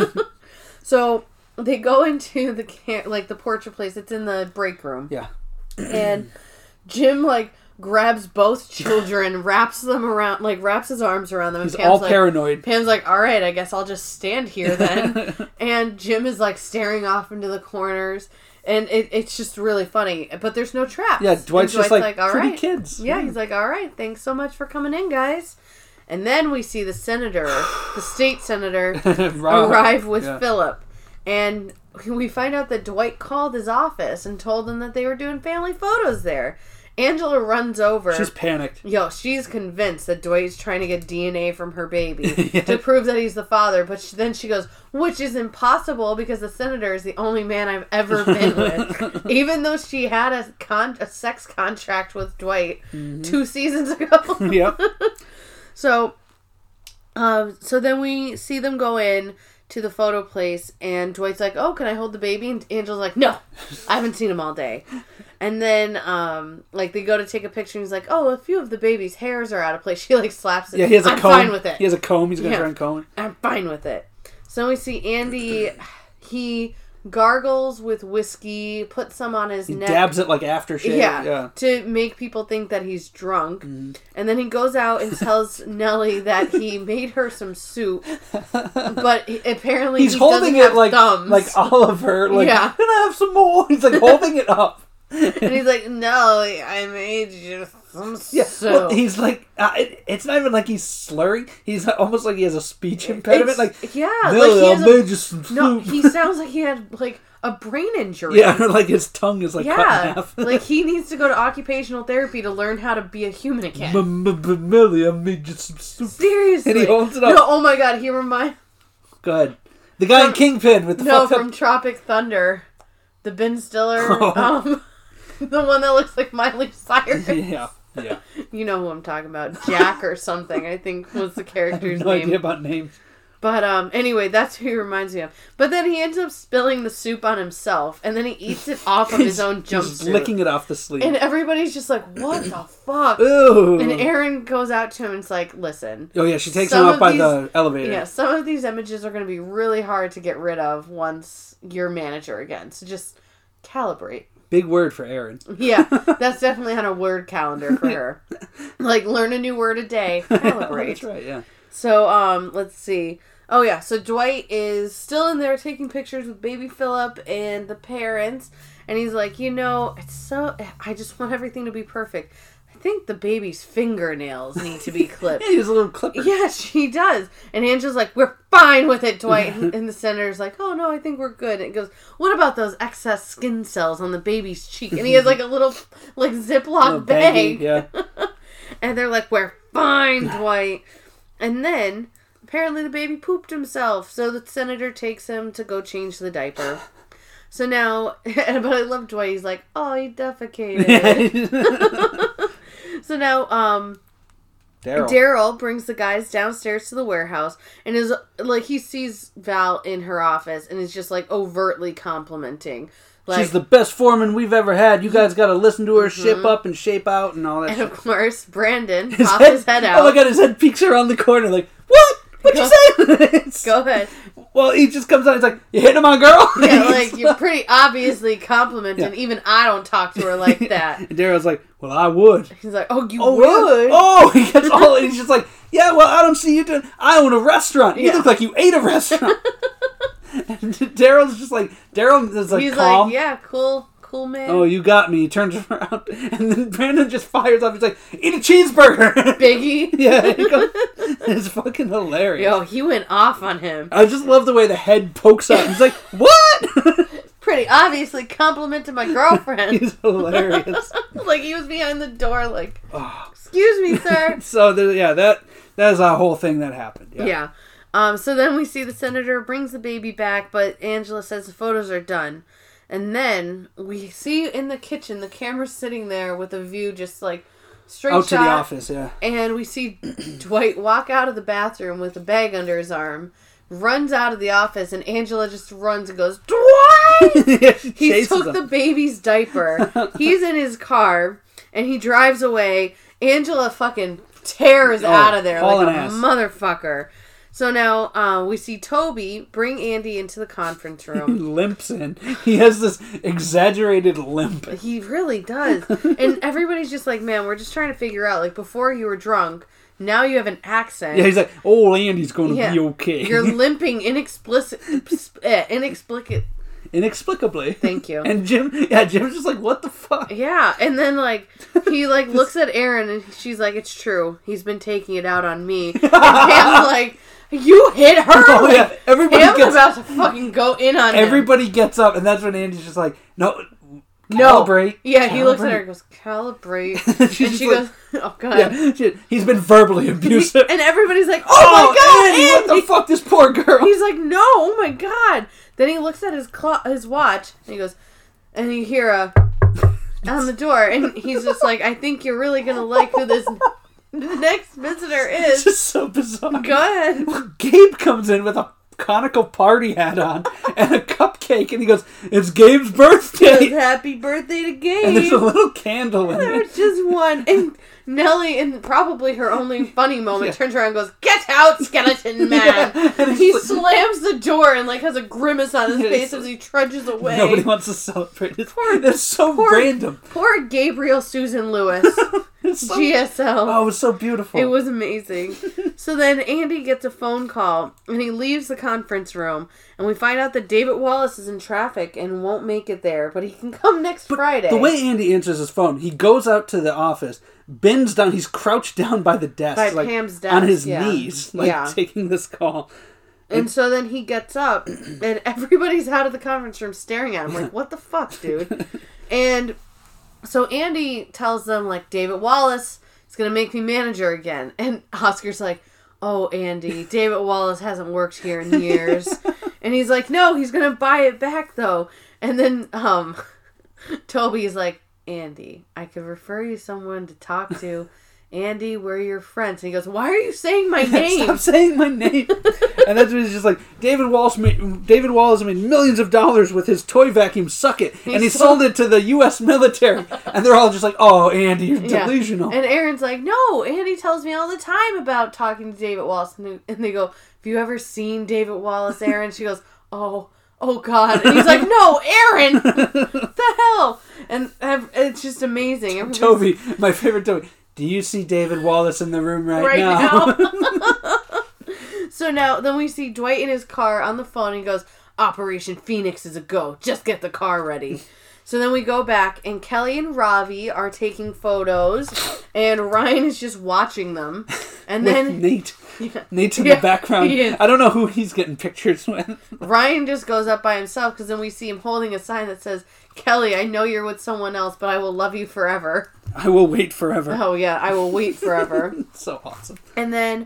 So they go into the portrait place. It's in the break room. Yeah. And Jim, grabs both children, wraps his arms around them. He's all paranoid. Pam's like, all right, I guess I'll just stand here then. And Jim is staring off into the corners. And it's just really funny. But there's no traps. Yeah, Dwight's just like all pretty right. kids. Yeah, he's like, all right, thanks so much for coming in, guys. And then we see the state senator, arrive with Philip. And we find out that Dwight called his office and told them that they were doing family photos there. Angela runs over. She's panicked. She's convinced that Dwight's trying to get DNA from her baby to prove that he's the father. But then she goes, which is impossible because the senator is the only man I've ever been with. Even though she had a sex contract with Dwight 2 seasons ago. Yep. So then we see them go in to the photo place, and Dwight's like, oh, can I hold the baby? And Angela's like, no, I haven't seen him all day. And then, they go to take a picture, and he's like, oh, a few of the baby's hairs are out of place. She, slaps it. Yeah, he has a comb. I'm fine with it. He has a comb. He's going to try and comb it. I'm fine with it. So we see Andy, he gargles with whiskey, puts some on his neck. Dabs it like aftershave. Yeah. To make people think that he's drunk. And then he goes out and tells Nellie that he made her some soup. But apparently he's he holding doesn't it have thumbs. like Oliver. Can I have some more? He's holding it up. And he's like, Nellie, I made you some soup. Well, he's like, it's not even like he's slurring. He's almost like he has a speech impediment. Nellie, I made you some soup. No, he sounds like he had a brain injury. Yeah, like his tongue is cut in half. He needs to go to occupational therapy to learn how to be a human again. Nellie, I made you some soup. Seriously. And he holds it up. No, oh my god, he reminds... Go ahead. The guy in Kingpin with the fucked from Tropic Thunder. The Ben Stiller... The one that looks like Miley Cyrus. Yeah. You know who I'm talking about. Jack or something, I think was the character's name. I have no name. idea about names. But anyway, that's who he reminds me of. But then he ends up spilling the soup on himself, and then he eats it off of his own jumpsuit. He's licking it off the sleeve. And everybody's just like, what the fuck? Ooh. And Erin goes out to him and is like, listen. Oh yeah, she takes him up by the elevator. Yeah, some of these images are going to be really hard to get rid of once you're manager again. So just calibrate. Big word for Erin. Yeah, that's definitely on a word calendar for her. Learn a new word a day. Calibrate. That's right, yeah. So, let's see. Oh, yeah, so Dwight is still in there taking pictures with baby Philip and the parents. And he's like, I just want everything to be perfect. I think the baby's fingernails need to be clipped. Yeah, he has a little clipper. Yeah, she does. And Angela's like, we're fine with it, Dwight. And the senator's like, oh, no, I think we're good. And it goes, what about those excess skin cells on the baby's cheek? And he has a little, Ziploc bag. Yeah. And they're like, we're fine, Dwight. And then, apparently the baby pooped himself. So the senator takes him to go change the diaper. So now, but I love Dwight. He's like, oh, he defecated. So now, Daryl brings the guys downstairs to the warehouse and is he sees Val in her office and is just overtly complimenting. She's the best foreman we've ever had. You guys got to listen to her ship up and shape out and all that. And of course, Brandon pops his head out. Oh my god, his head peeks around the corner what? What'd you say? Go ahead. Well, he just comes out. He's like, "You hitting on my girl?" Yeah, like you're pretty obviously complimenting. Yeah. Even I don't talk to her like that. And Daryl's like, "Well, I would." He's like, "Oh, you would?" Yeah. Oh, he gets all. He's just like, "Yeah, well, I don't see you doing. I own a restaurant. You look like you ate a restaurant." And Daryl's just like, Daryl is like, he's calm. Like, "Yeah, cool man." Oh, you got me. He turns around, and then Brandon just fires off. He's like, "Eat a cheeseburger." Biggie. Yeah, it's fucking hilarious. Yo, he went off on him. I just love the way the head pokes up. He's like, "What?" Pretty obviously complimented my girlfriend. He's hilarious. Like he was behind the door like, "Excuse me, sir." So, that is a whole thing that happened. Yeah. So then we see the senator brings the baby back, but Angela says the photos are done. And then we see in the kitchen, the camera's sitting there with a view just like straight out shot. to the office, yeah. And we see Dwight walk out of the bathroom with a bag under his arm, runs out of the office, and Angela just runs and goes, "Dwight!" He took the baby's diaper. He's in his car, and he drives away. Angela fucking tears out of there like a motherfucker. So now we see Toby bring Andy into the conference room. He limps in. He has this exaggerated limp. He really does. And everybody's just like, "Man, we're just trying to figure out, like, before you were drunk, now you have an accent." Yeah, he's like, "Oh, Andy's going to be okay." You're limping inexplicably. Thank you. And Jim's just like, "What the fuck?" Yeah, and then, like, he, like, looks at Erin, and she's like, "It's true. He's been taking it out on me." And Pam's like, "You hit her!" Oh, yeah. Everybody's about to fucking go in on him. Everybody gets up, and that's when Andy's just like, "No, calibrate." Yeah, he looks at her and goes, "Calibrate." And she goes, "Oh, God." Yeah, he's been verbally abusive. And everybody's like, "Oh my God, Andy, what the fuck, this poor girl?" He's like, "No, oh my God." Then he looks at his watch, and he goes, and you hear on the door, and he's just like, "I think you're really going to like who this next visitor is." It's just so bizarre. Go ahead. Gabe comes in with a conical party hat on and a cupcake, and he goes, "It's Gabe's birthday." Happy birthday to Gabe. And there's a little candle in it. There's just one. And Nellie, in probably her only funny moment, turns around and goes, "Get out, skeleton man!" And he slams the door and like has a grimace on his face as he trudges away. Nobody wants to celebrate it. It's so random. Poor Gabriel Susan Lewis. GSL. Oh, it was so beautiful. It was amazing. So then Andy gets a phone call, and he leaves the conference room, and we find out that David Wallace is in traffic and won't make it there, but he can come next Friday. The way Andy answers his phone, he goes out to the office, bends down, he's crouched down by the desk. By like, Pam's desk, on his knees, taking this call. And so then he gets up, and everybody's out of the conference room staring at him, like, "What the fuck, dude?" And so Andy tells them, like, David Wallace is going to make me manager again. And Oscar's like, "Oh, Andy, David Wallace hasn't worked here in years." And he's like, "No, he's going to buy it back, though." And then Toby's like, "Andy, I could refer you to someone to talk to. Andy, we're your friends." And he goes, "Why are you saying my name?" Stop saying my name. And that's when he's just like, David Wallace made millions of dollars with his toy vacuum, suck it. And he sold it to the U.S. military. And they're all just like, "Oh, Andy, you're delusional." And Aaron's like, "No, Andy tells me all the time about talking to David Wallace." And they go, "Have you ever seen David Wallace, Aaron?" She goes, oh God. And he's like, "No, Aaron!" The hell? And it's just amazing. Toby, my favorite Toby. "Do you see David Wallace in the room right now?" So now, then we see Dwight in his car on the phone, and he goes, "Operation Phoenix is a go. Just get the car ready." So then we go back, and Kelly and Ravi are taking photos, and Ryan is just watching them. And then Nate's in the background. I don't know who he's getting pictures with. Ryan just goes up by himself, because then we see him holding a sign that says, "Kelly, I know you're with someone else, but I will love you forever. I will wait forever." Oh, yeah, I will wait forever. So awesome. And then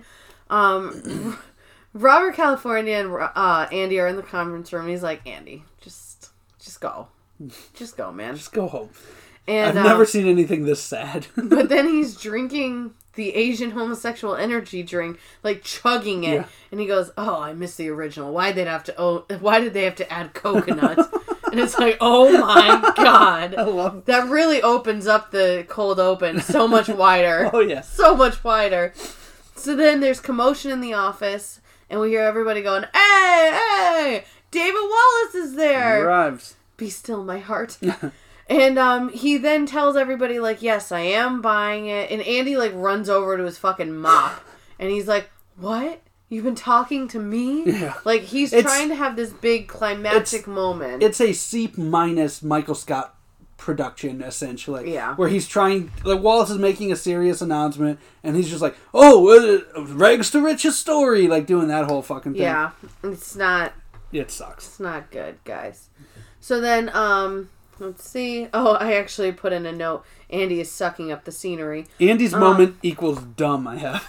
Robert California and Andy are in the conference room, and he's like, "Andy, just go. Just go, man. Just go home." And I've never seen anything this sad. But then he's drinking the Asian homosexual energy drink, like chugging it, and he goes, "Oh, I miss the original. Why did they have to add coconut?" And it's like, oh my God. I love it. That really opens up the cold open so much wider. Oh, yeah. So much wider. So then there's commotion in the office, and we hear everybody going, "Hey, hey! David Wallace is there!" He arrives. Be still, my heart. And he then tells everybody, like, yes, I am buying it. And Andy, like, runs over to his fucking mop. And he's like, what? You've been talking to me? Yeah. Like, he's trying to have this big climactic moment. It's a C- Michael Scott production, essentially. Yeah. Where he's trying... Like, Wallace is making a serious announcement, and he's just like, oh, rags to riches story! Like, doing that whole fucking thing. Yeah. It's not... It sucks. It's not good, guys. So then, let's see. Oh, I actually put in a note. Andy is sucking up the scenery. Andy's moment equals dumb, I have.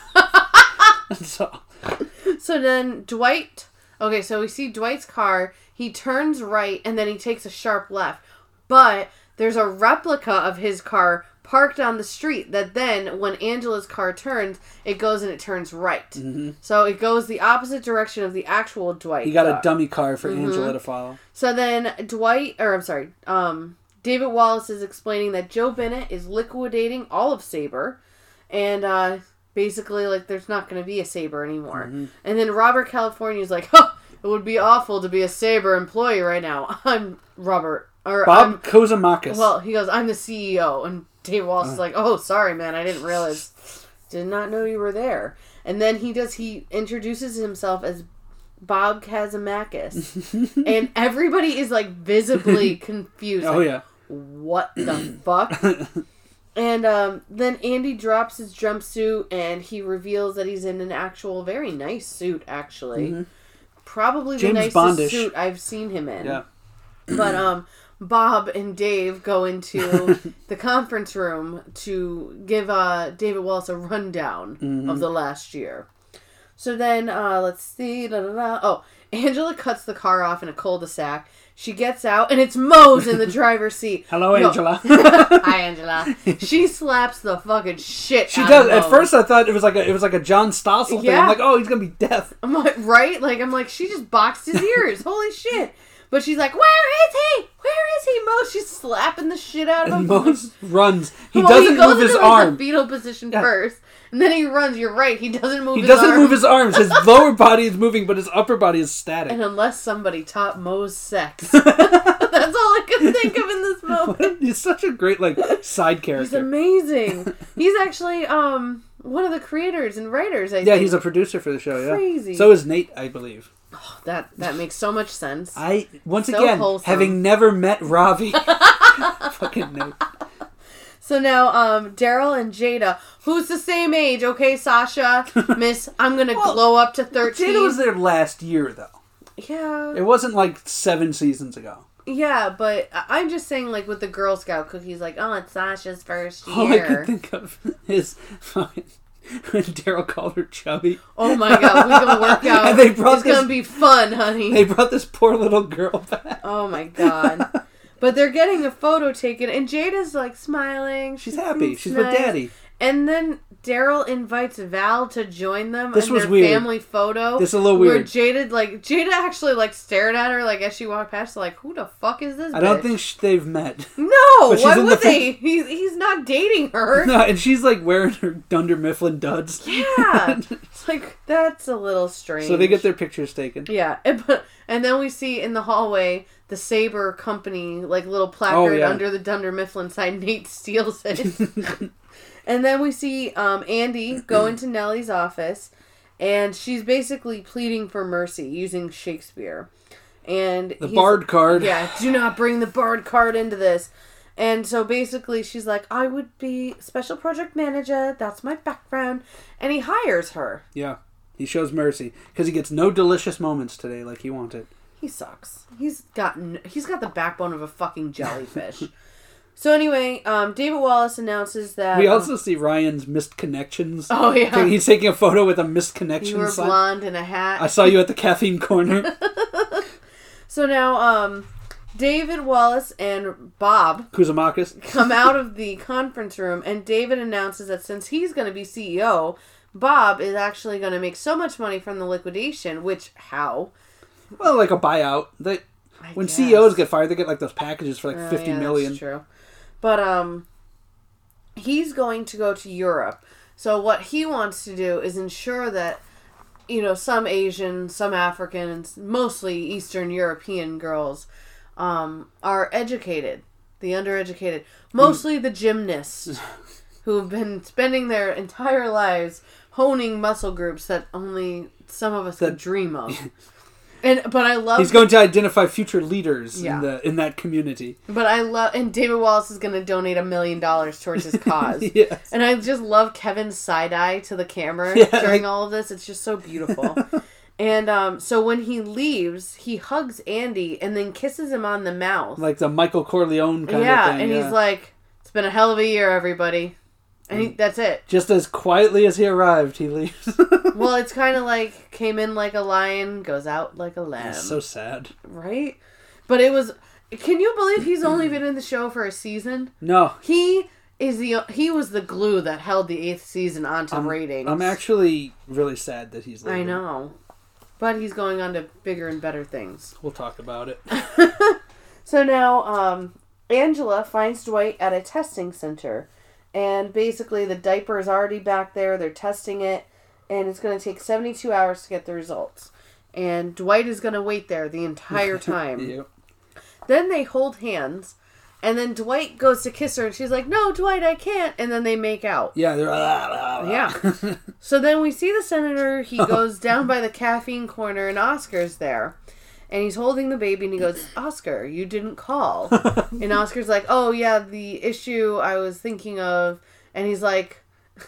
So then Dwight... Okay, so we see Dwight's car. He turns right, and then he takes a sharp left. But there's a replica of his car parked on the street that then, when Angela's car turns, it goes and it turns right. Mm-hmm. So it goes the opposite direction of the actual Dwight. He got a dummy car for Angela to follow. So then David Wallace is explaining that Joe Bennett is liquidating all of Sabre, and basically, like, there's not going to be a Sabre anymore. Mm-hmm. And then Robert California is like, it would be awful to be a Sabre employee right now. I'm Robert. Bob Kozamakis. Well, he goes, I'm the CEO. And Dave Wallace is like, oh, sorry, man, I didn't realize. Did not know you were there. And then he introduces himself as Bob Kazamakis. And everybody is, like, visibly confused. Oh, like, yeah. What the fuck? And then Andy drops his jumpsuit, and he reveals that he's in an actual very nice suit, actually. Mm-hmm. Probably the nicest Bondish suit I've seen him in. Yeah. But Bob and Dave go into the conference room to give David Wallace a rundown of the last year. So then, let's see. Oh, Angela cuts the car off in a cul-de-sac. She gets out, and it's Mose in the driver's seat. Hello, Angela. Hi, Angela. She slaps the fucking shit She out does. of At Mose. first, I thought it was like a John Stossel thing. I'm like, oh, he's gonna be deaf. I'm like, right? Like, I'm like, she just boxed his ears. Holy shit. But she's like, where is he? Where is he, Mose? She's slapping the shit out of him. And Mose runs. He Well, doesn't goes move his into, arm. the fetal position first, and then he runs. You're right. He doesn't move He his doesn't arm. move his arms. His lower body is moving, but his upper body is static. And unless somebody taught Mose sex. That's all I could think of in this moment. He's such a great, like, side character. He's amazing. He's actually one of the creators and writers, I think. Yeah, he's a producer for the show, yeah. Crazy. So is Nate, I believe. Oh, that makes so much sense. Once So again, wholesome. having never met Ravi. Fucking Nate. So now, Daryl and Jada, who's the same age, okay, Sasha? Miss, I'm gonna glow up to 13. Jada was there last year, though. Yeah. It wasn't like 7 seasons ago. Yeah, but I'm just saying, like, with the Girl Scout cookies, like, oh, it's Sasha's first year. All I could think of is fucking when Daryl called her chubby. Oh my god, we can work out. And they brought it's gonna be fun, honey. They brought this poor little girl back. Oh my god. But they're getting a photo taken, and Jada's, like, smiling. She's happy. She's nice. with Daddy. And then Daryl invites Val to join them This in was their weird. family photo. This is a little weird. Where Jada actually, like, stared at her, like, as she walked past, like, who the fuck is this bitch? I don't think they've met. No! But she's Why in would the they? He's not dating her. No, and she's like wearing her Dunder Mifflin duds. Yeah. It's like, that's a little strange. So they get their pictures taken. Yeah. And then we see in the hallway the Sabre company, like, little placard under the Dunder Mifflin sign. Nate steals it. And then we see Andy go into Nellie's office, and she's basically pleading for mercy using Shakespeare. And the Bard card. Yeah, do not bring the Bard card into this. And so basically she's like, I would be special project manager. That's my background. And he hires her. Yeah. He shows mercy because he gets no delicious moments today like he wanted. He sucks. He's got the backbone of a fucking jellyfish. So anyway, David Wallace announces that... We also see Ryan's missed connections. Oh, yeah. He's taking a photo with a missed connection You were sign. blonde in a hat. I saw you at the caffeine corner. So now, David Wallace and Bob Kozamakis come out of the conference room, and David announces that since he's going to be CEO, Bob is actually going to make so much money from the liquidation, which, how? Well, like a buyout. When guess. CEOs get fired, they get like those packages for like $50 million. That's true. But he's going to go to Europe So what he wants to do is ensure that, some Asian, some African, and mostly Eastern European girls are educated. The undereducated. Mostly the gymnasts who have been spending their entire lives honing muscle groups that only some of us could dream of. But I love... He's going to identify future leaders in that community. But I love... And David Wallace is going to donate $1 million towards his cause. Yes. And I just love Kevin's side-eye to the camera during all of this. It's just so beautiful. And so when he leaves, he hugs Andy and then kisses him on the mouth. Like the Michael Corleone kind of thing. Yeah, and he's like, it's been a hell of a year, everybody. And that's it. Just as quietly as he arrived, he leaves. Well, it's kind of like, came in like a lion, goes out like a lamb. It's so sad. Right? But it was... Can you believe he's only been in the show for a season? No. He was the glue that held the 8th season onto ratings. I'm actually really sad that he's leaving. I know. But he's going on to bigger and better things. We'll talk about it. So now, Angela finds Dwight at a testing center. And basically the diaper is already back there. They're testing it. And it's going to take 72 hours to get the results. And Dwight is going to wait there the entire time. Yep. Then they hold hands. And then Dwight goes to kiss her. And she's like, no, Dwight, I can't. And then they make out. Yeah, they're... Yeah. So then we see the senator. He goes down by the caffeine corner. And Oscar's there. And he's holding the baby. And he goes, Oscar, you didn't call. And Oscar's like, oh, yeah, the issue I was thinking of. And he's like...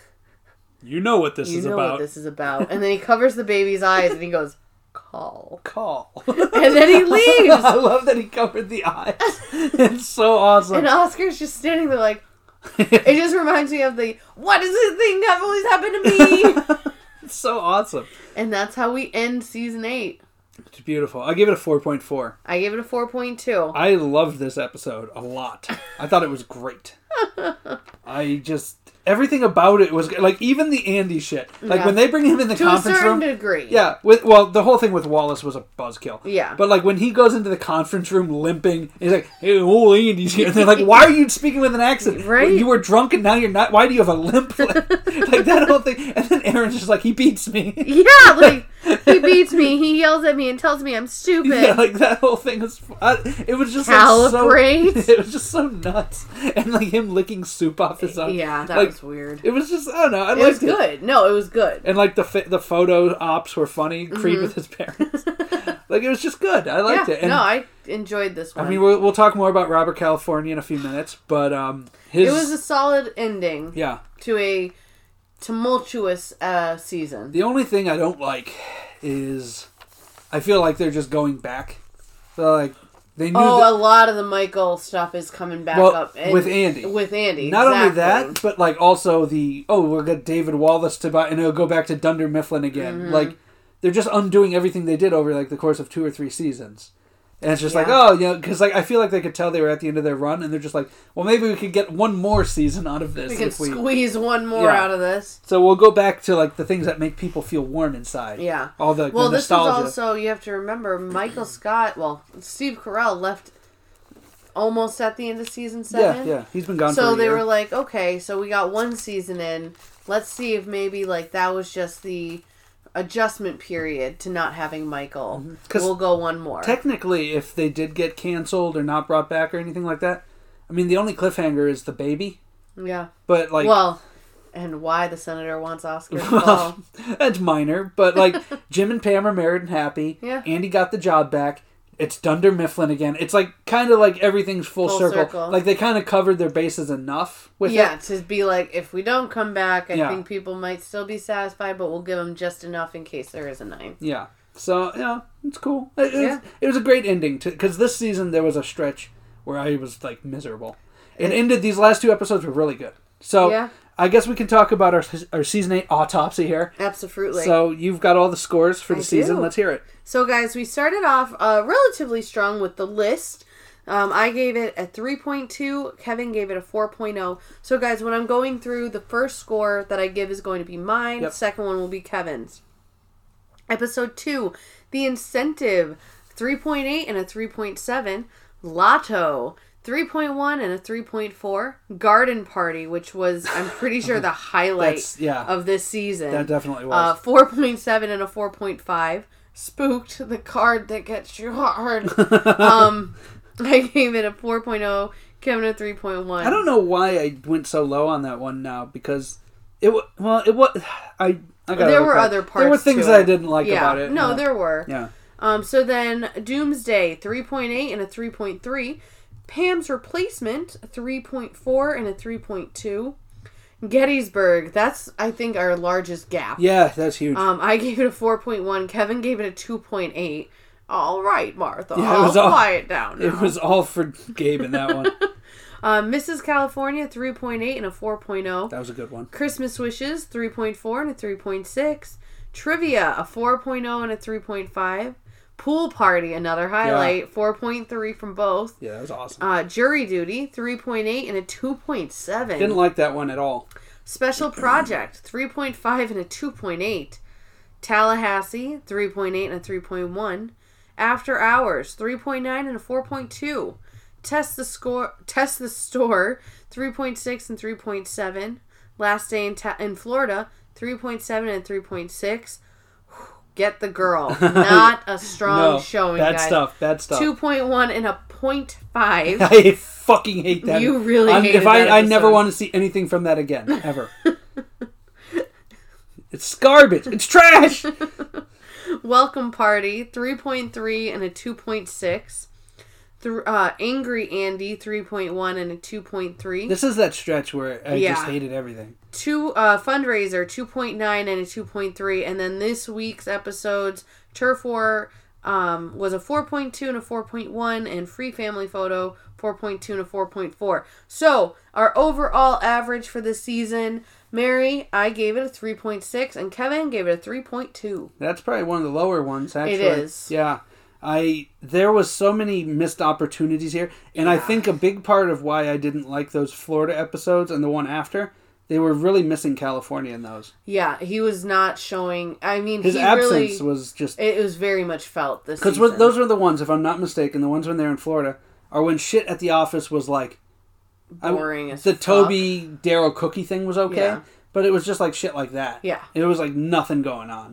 You know what this is about. You know what this is about. And then he covers the baby's eyes. And he goes... Call. And then he leaves. I love that he covered the eyes. It's so awesome. And Oscar's just standing there like, it just reminds me of the, what is this thing that always happened to me? It's so awesome. And that's how we end season 8. It's beautiful. I give it a 4.4. I gave it a 4.2. I loved this episode a lot. I thought it was great. Everything about it was like, even the Andy shit. Like when they bring him in the conference room. To a certain degree. Yeah. The whole thing with Wallace was a buzzkill. Yeah. But like when he goes into the conference room limping, he's like, hey, old Andy's here. And they're like, why are you speaking with an accent? Right. You were drunk and now you're not. Why do you have a limp? Like that whole thing. And then Aaron's just like, he beats me. Yeah, like, he beats me. He yells at me and tells me I'm stupid. Yeah, like that whole thing was. It was just Calibrate. Like, it was just so nuts, and like him licking soup off his own. Yeah, that was weird. It was just, I don't know. It was good. No, it was good. And like the photo ops were funny. Creed with his parents. Like it was just good. I liked it. And, no, I enjoyed this one. I mean, we'll talk more about Robert California in a few minutes, but it was a solid ending. Yeah. To a tumultuous season. The only thing I don't like is I feel like they're just going back. So like they knew a lot of the Michael stuff is coming back up with Andy. With Andy, not exactly. only that, but like also we'll get David Wallace to buy, and it'll go back to Dunder Mifflin again. Mm-hmm. Like they're just undoing everything they did over like the course of 2 or 3 seasons. And it's just because like I feel like they could tell they were at the end of their run, and they're just like, well, maybe we could get one more season out of this. We can squeeze one more out of this. So we'll go back to like the things that make people feel warm inside. Yeah. All the this nostalgia. is also, you have to remember, Michael Scott. Well, Steve Carell left almost at the end of season 7. Yeah, he's been gone. So for a they year. were like, okay, so we got one season in. Let's see if maybe like that was just the adjustment period to not having Michael. We'll go one more. Technically, if they did get canceled or not brought back or anything like that, I mean, the only cliffhanger is the baby. Yeah. But like, and why the senator wants Oscar to fall. That's minor. But like, Jim and Pam are married and happy. Yeah. Andy got the job back. It's Dunder Mifflin again. It's like kind of like everything's full circle. Like they kind of covered their bases enough with it. Yeah, to be like, if we don't come back, I think people might still be satisfied, but we'll give them just enough in case there is a 9. Yeah. So, it's cool. It was a great ending, because this season there was a stretch where I was like miserable. It ended, these last 2 episodes were really good. So, I guess we can talk about our season 8 autopsy here. Absolutely. So, you've got all the scores for the season. Let's hear it. So, guys, we started off relatively strong with The List. I gave it a 3.2. Kevin gave it a 4.0. So, guys, when I'm going through, the first score that I give is going to be mine. Yep. Second one will be Kevin's. Episode 2, The Incentive, 3.8 and a 3.7. Lotto, 3.1 and a 3.4. Garden Party, which was, I'm pretty sure, the highlight of this season. That definitely was. 4.7 and a 4.5. Spooked, the card that gets you hard. I gave it a 4.0. Kevin a 3.1. I don't know why I went so low on that one now, because there were other parts. There were things that I didn't like about it. No, there were. Yeah. So then Doomsday 3.8 and a 3.3. Pam's Replacement 3.4 and a 3.2. Gettysburg, that's I think our largest gap. Yeah, that's huge. I gave it a 4.1. Kevin gave it a 2.8. All right, Martha. I'll quiet down now. It was all for Gabe in that one. Mrs. California 3.8 and a 4.0. That was a good one. Christmas Wishes 3.4 and a 3.6. Trivia a 4.0 and a 3.5. Pool Party, another highlight, 4.3 from both. Yeah, that was awesome. Jury Duty, 3.8 and a 2.7. Didn't like that one at all. Special Project, 3.5 and a 2.8. Tallahassee, 3.8 and a 3.1. After Hours, 3.9 and a 4.2. Test the Store, 3.6 and 3.7. Last Day in Florida, 3.7 and 3.6. Get the Girl. Not a strong showing, bad guys. Bad stuff. 2.1 and a 0.5. I fucking hate that. You really hate that I never want to see anything from that again, ever. It's garbage. It's trash. Welcome Party, 3.3 and a 2.6. Angry Andy, 3.1 and a 2.3. This is that stretch where I just hated everything. Fundraiser, 2.9 and a 2.3. And then this week's episodes, Turf War was a 4.2 and a 4.1. And Free Family Photo, 4.2 and a 4.4. So, our overall average for this season, Mary, I gave it a 3.6. And Kevin gave it a 3.2. That's probably one of the lower ones, actually. It is. Yeah. There was so many missed opportunities here, and I think a big part of why I didn't like those Florida episodes and the one after, they were really missing California in those. Yeah, he was not showing. I mean, his absence was just. It was very much felt this season. Because those were the ones, if I'm not mistaken, the ones when they're in Florida are when shit at the office was like boring as the fuck. Toby Daryl Cookie thing was okay, but it was just like shit like that. Yeah, it was like nothing going on.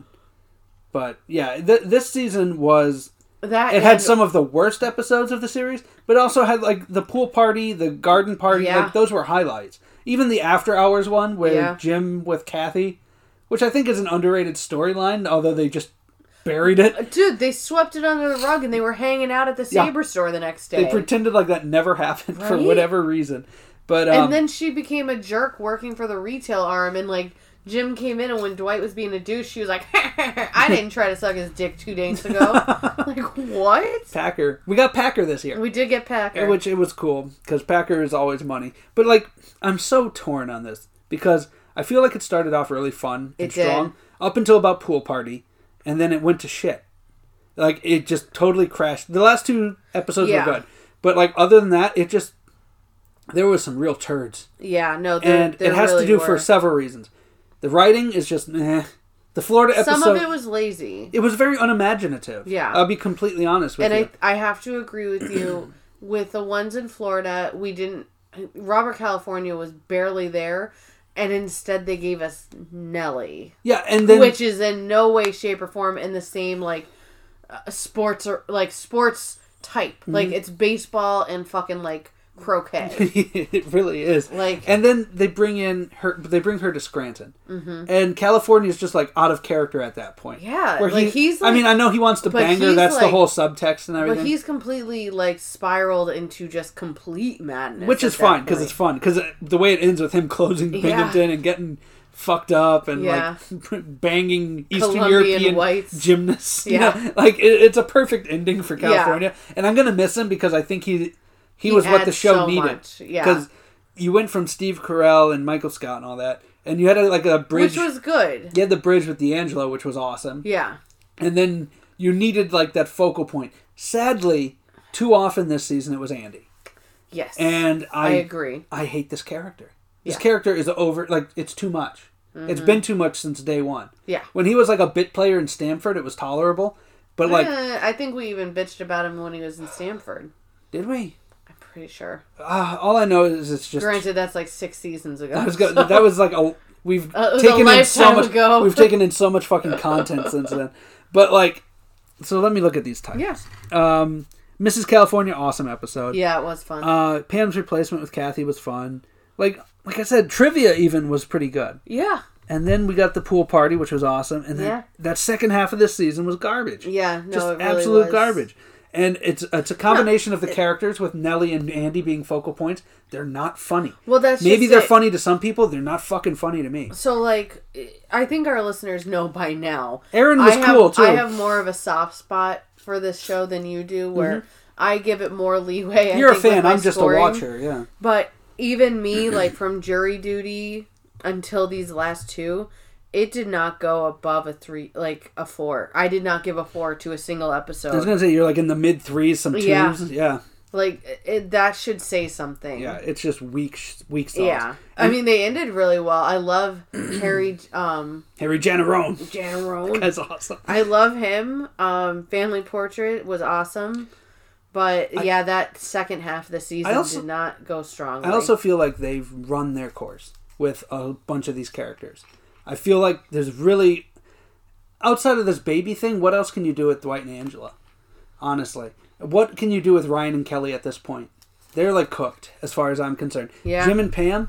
But yeah, this season was. It had some of the worst episodes of the series, but also had like the pool party, the garden party, like those were highlights. Even the After Hours one where Jim with Kathy, which I think is an underrated storyline, although they just buried it. Dude, they swept it under the rug and they were hanging out at the Sabre store the next day. They pretended like that never happened for whatever reason. But and then she became a jerk working for the retail arm, and like Jim came in, and when Dwight was being a douche, she was like, I didn't try to suck his dick 2 days ago. Like, what? Packer. We got Packer this year. We did get Packer. Which it was cool, because Packer is always money. But, like, I'm so torn on this, because I feel like it started off really fun and strong, up until about Pool Party, and then it went to shit. Like, it just totally crashed. The last 2 episodes were good. But, like, other than that, it just... There was some real turds. Yeah, no, and it has to do for several reasons. The writing is just meh. The Florida episode... Some of it was lazy. It was very unimaginative. Yeah. I'll be completely honest with you. And I have to agree with you. With the ones in Florida, we didn't... Robert California was barely there. And instead they gave us Nellie. Yeah, and then... Which is in no way, shape, or form in the same, like, sports or like sports type. Mm-hmm. Like, it's baseball and fucking, like, croquet. It really is. Like, and then they bring her to Scranton, and California is just like out of character at that point. Yeah, where like he's. Like, I mean, I know he wants to bang her. That's like, the whole subtext and everything. But he's completely like spiraled into just complete madness, which is fine because it's fun because the way it ends with him closing Binghamton and getting fucked up and like banging Eastern Colombian European whites. Gymnasts. Yeah, you know? Like it's a perfect ending for California, and I'm gonna miss him because I think he was what the show needed. Because you went from Steve Carell and Michael Scott and all that, and you had a bridge. Which was good. You had the bridge with D'Angelo, which was awesome. Yeah. And then you needed like that focal point. Sadly, too often this season it was Andy. Yes. And I agree. I hate this character. This character is it's too much. Mm-hmm. It's been too much since day one. Yeah. When he was like a bit player in Stanford, it was tolerable. But like... I think we even bitched about him when he was in Stanford. Did we? pretty sure. All I know is it's just... Granted, that's like 6 seasons ago. That was like a... We've was taken a in so much. ago. We've taken in so much fucking content since then. But like, so let me look at these titles. Yeah. Mrs. California, awesome episode. Yeah, it was fun. Pam's Replacement with Kathy was fun. Like I said, Trivia even was pretty good. Yeah. And then we got the pool party, which was awesome. And then that second half of this season was garbage. Yeah, no, just it really absolute was. garbage. And it's a combination of the characters with Nellie and Andy being focal points. They're not funny. Well, that's maybe just they're it. funny to some people. They're not fucking funny to me. So, like, I think our listeners know by now. Aaron was cool too. I have more of a soft spot for this show than you do, where I give it more leeway. You're I think, a fan. I'm just scoring. a watcher. Yeah. But even me, like from Jury Duty until these last two, it did not go above a 3, like a 4. I did not give a 4 to a single episode. I was gonna say you're like in the mid 3s, some 2s. Yeah. Like that should say something. Yeah, it's just weak sauce. Yeah, I mean they ended really well. I love Harry Janarone. Janarone. That's awesome. I love him. Family Portrait was awesome. But yeah, that second half of the season did not go strongly. I also feel like they've run their course with a bunch of these characters. I feel like there's really, outside of this baby thing, what else can you do with Dwight and Angela? Honestly. What can you do with Ryan and Kelly at this point? They're like cooked, as far as I'm concerned. Yeah. Jim and Pam.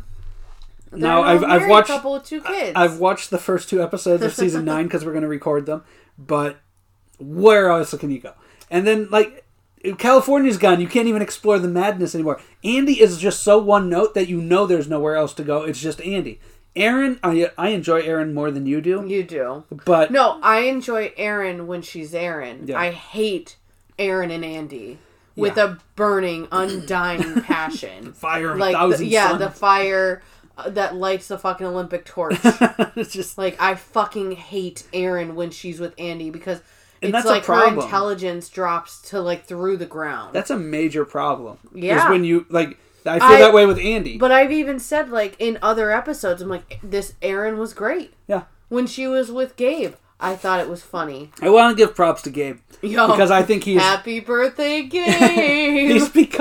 Now I've watched a couple with 2 kids. I've watched the first 2 episodes of season 9 because we're going to record them. But where else can you go? And then like California's gone. You can't even explore the madness anymore. Andy is just so one note that you know there's nowhere else to go. It's just Andy. Aaron, I enjoy Aaron more than you do. You do. But no, I enjoy Aaron when she's Aaron. Yeah. I hate Aaron and Andy with a burning, undying passion. Fire of a thousand suns. The fire that lights the fucking Olympic torch. It's just like I fucking hate Aaron when she's with Andy because and it's that's like a problem. her intelligence drops to like through the ground. That's a major problem. Yeah. Is when you like. I feel that way with Andy. But I've even said, like, in other episodes, I'm like, this Aaron was great. Yeah. When she was with Gabe, I thought it was funny. I want to give props to Gabe. Because I think he's... Happy birthday, Gabe!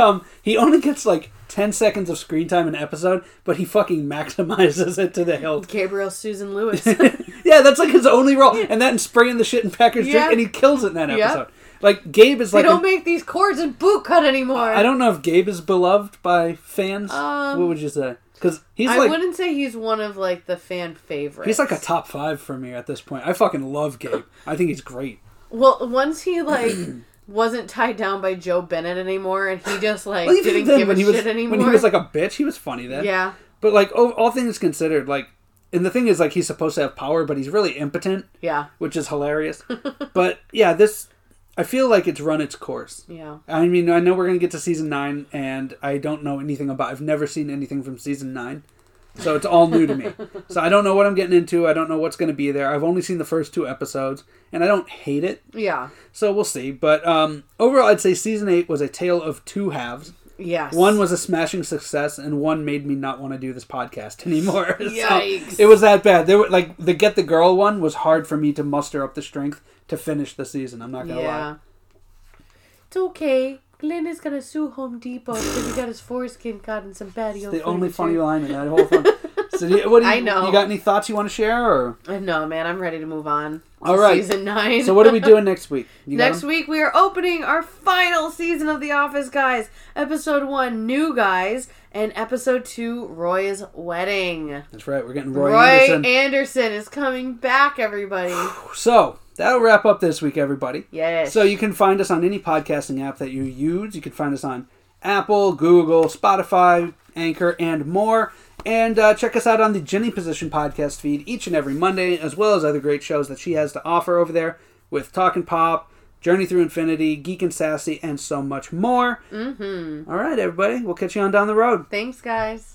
He only gets, like, 10 seconds of screen time an episode, but he fucking maximizes it to the hilt. Gabriel Susan Lewis. Yeah, that's, like, his only role. And that and spraying the shit in Packers drink, and he kills it in that episode. Like, Gabe is like... They don't make these cords in boot cut anymore. I don't know if Gabe is beloved by fans. What would you say? Because he's I wouldn't say he's one of, like, the fan favorites. He's like a top 5 for me at this point. I fucking love Gabe. I think he's great. Well, once he, like... wasn't tied down by Joe Bennett anymore, and he just, like, didn't give a shit anymore. When he was, like, a bitch, he was funny then. Yeah. But, like, all things considered, like... And the thing is, like, he's supposed to have power, but he's really impotent. Yeah. Which is hilarious. But, yeah, this... I feel like it's run its course. Yeah. I mean, I know we're going to get to season 9, and I don't know anything about... I've never seen anything from season 9. So it's all new to me. So I don't know what I'm getting into. I don't know what's going to be there. I've only seen the first 2 episodes, and I don't hate it. Yeah. So we'll see. But overall, I'd say season 8 was a tale of 2 halves. Yes. One was a smashing success, and one made me not want to do this podcast anymore. Yikes. So it was that bad. There were, like, the Get the Girl one was hard for me to muster up the strength to finish the season. I'm not going to lie. It's okay. Glenn is going to sue Home Depot because he got his foreskin caught in some patio The only funny line in that whole thing. So I know. You got any thoughts you want to share? Or? No, man. I'm ready to move on. All right. Season 9. So what are we doing next week? Next week we are opening our final season of The Office, guys. Episode 1, New Guys, and Episode 2, Roy's Wedding. That's right. We're getting Roy Anderson. Roy Anderson is coming back, everybody. So that'll wrap up this week, everybody. Yes. So you can find us on any podcasting app that you use. You can find us on Apple, Google, Spotify, Anchor, and more. And check us out on the Jenny Position podcast feed each and every Monday, as well as other great shows that she has to offer over there with Talkin' Pop, Journey Through Infinity, Geek and Sassy, and so much more. Mm-hmm. All right, everybody. We'll catch you on down the road. Thanks, guys.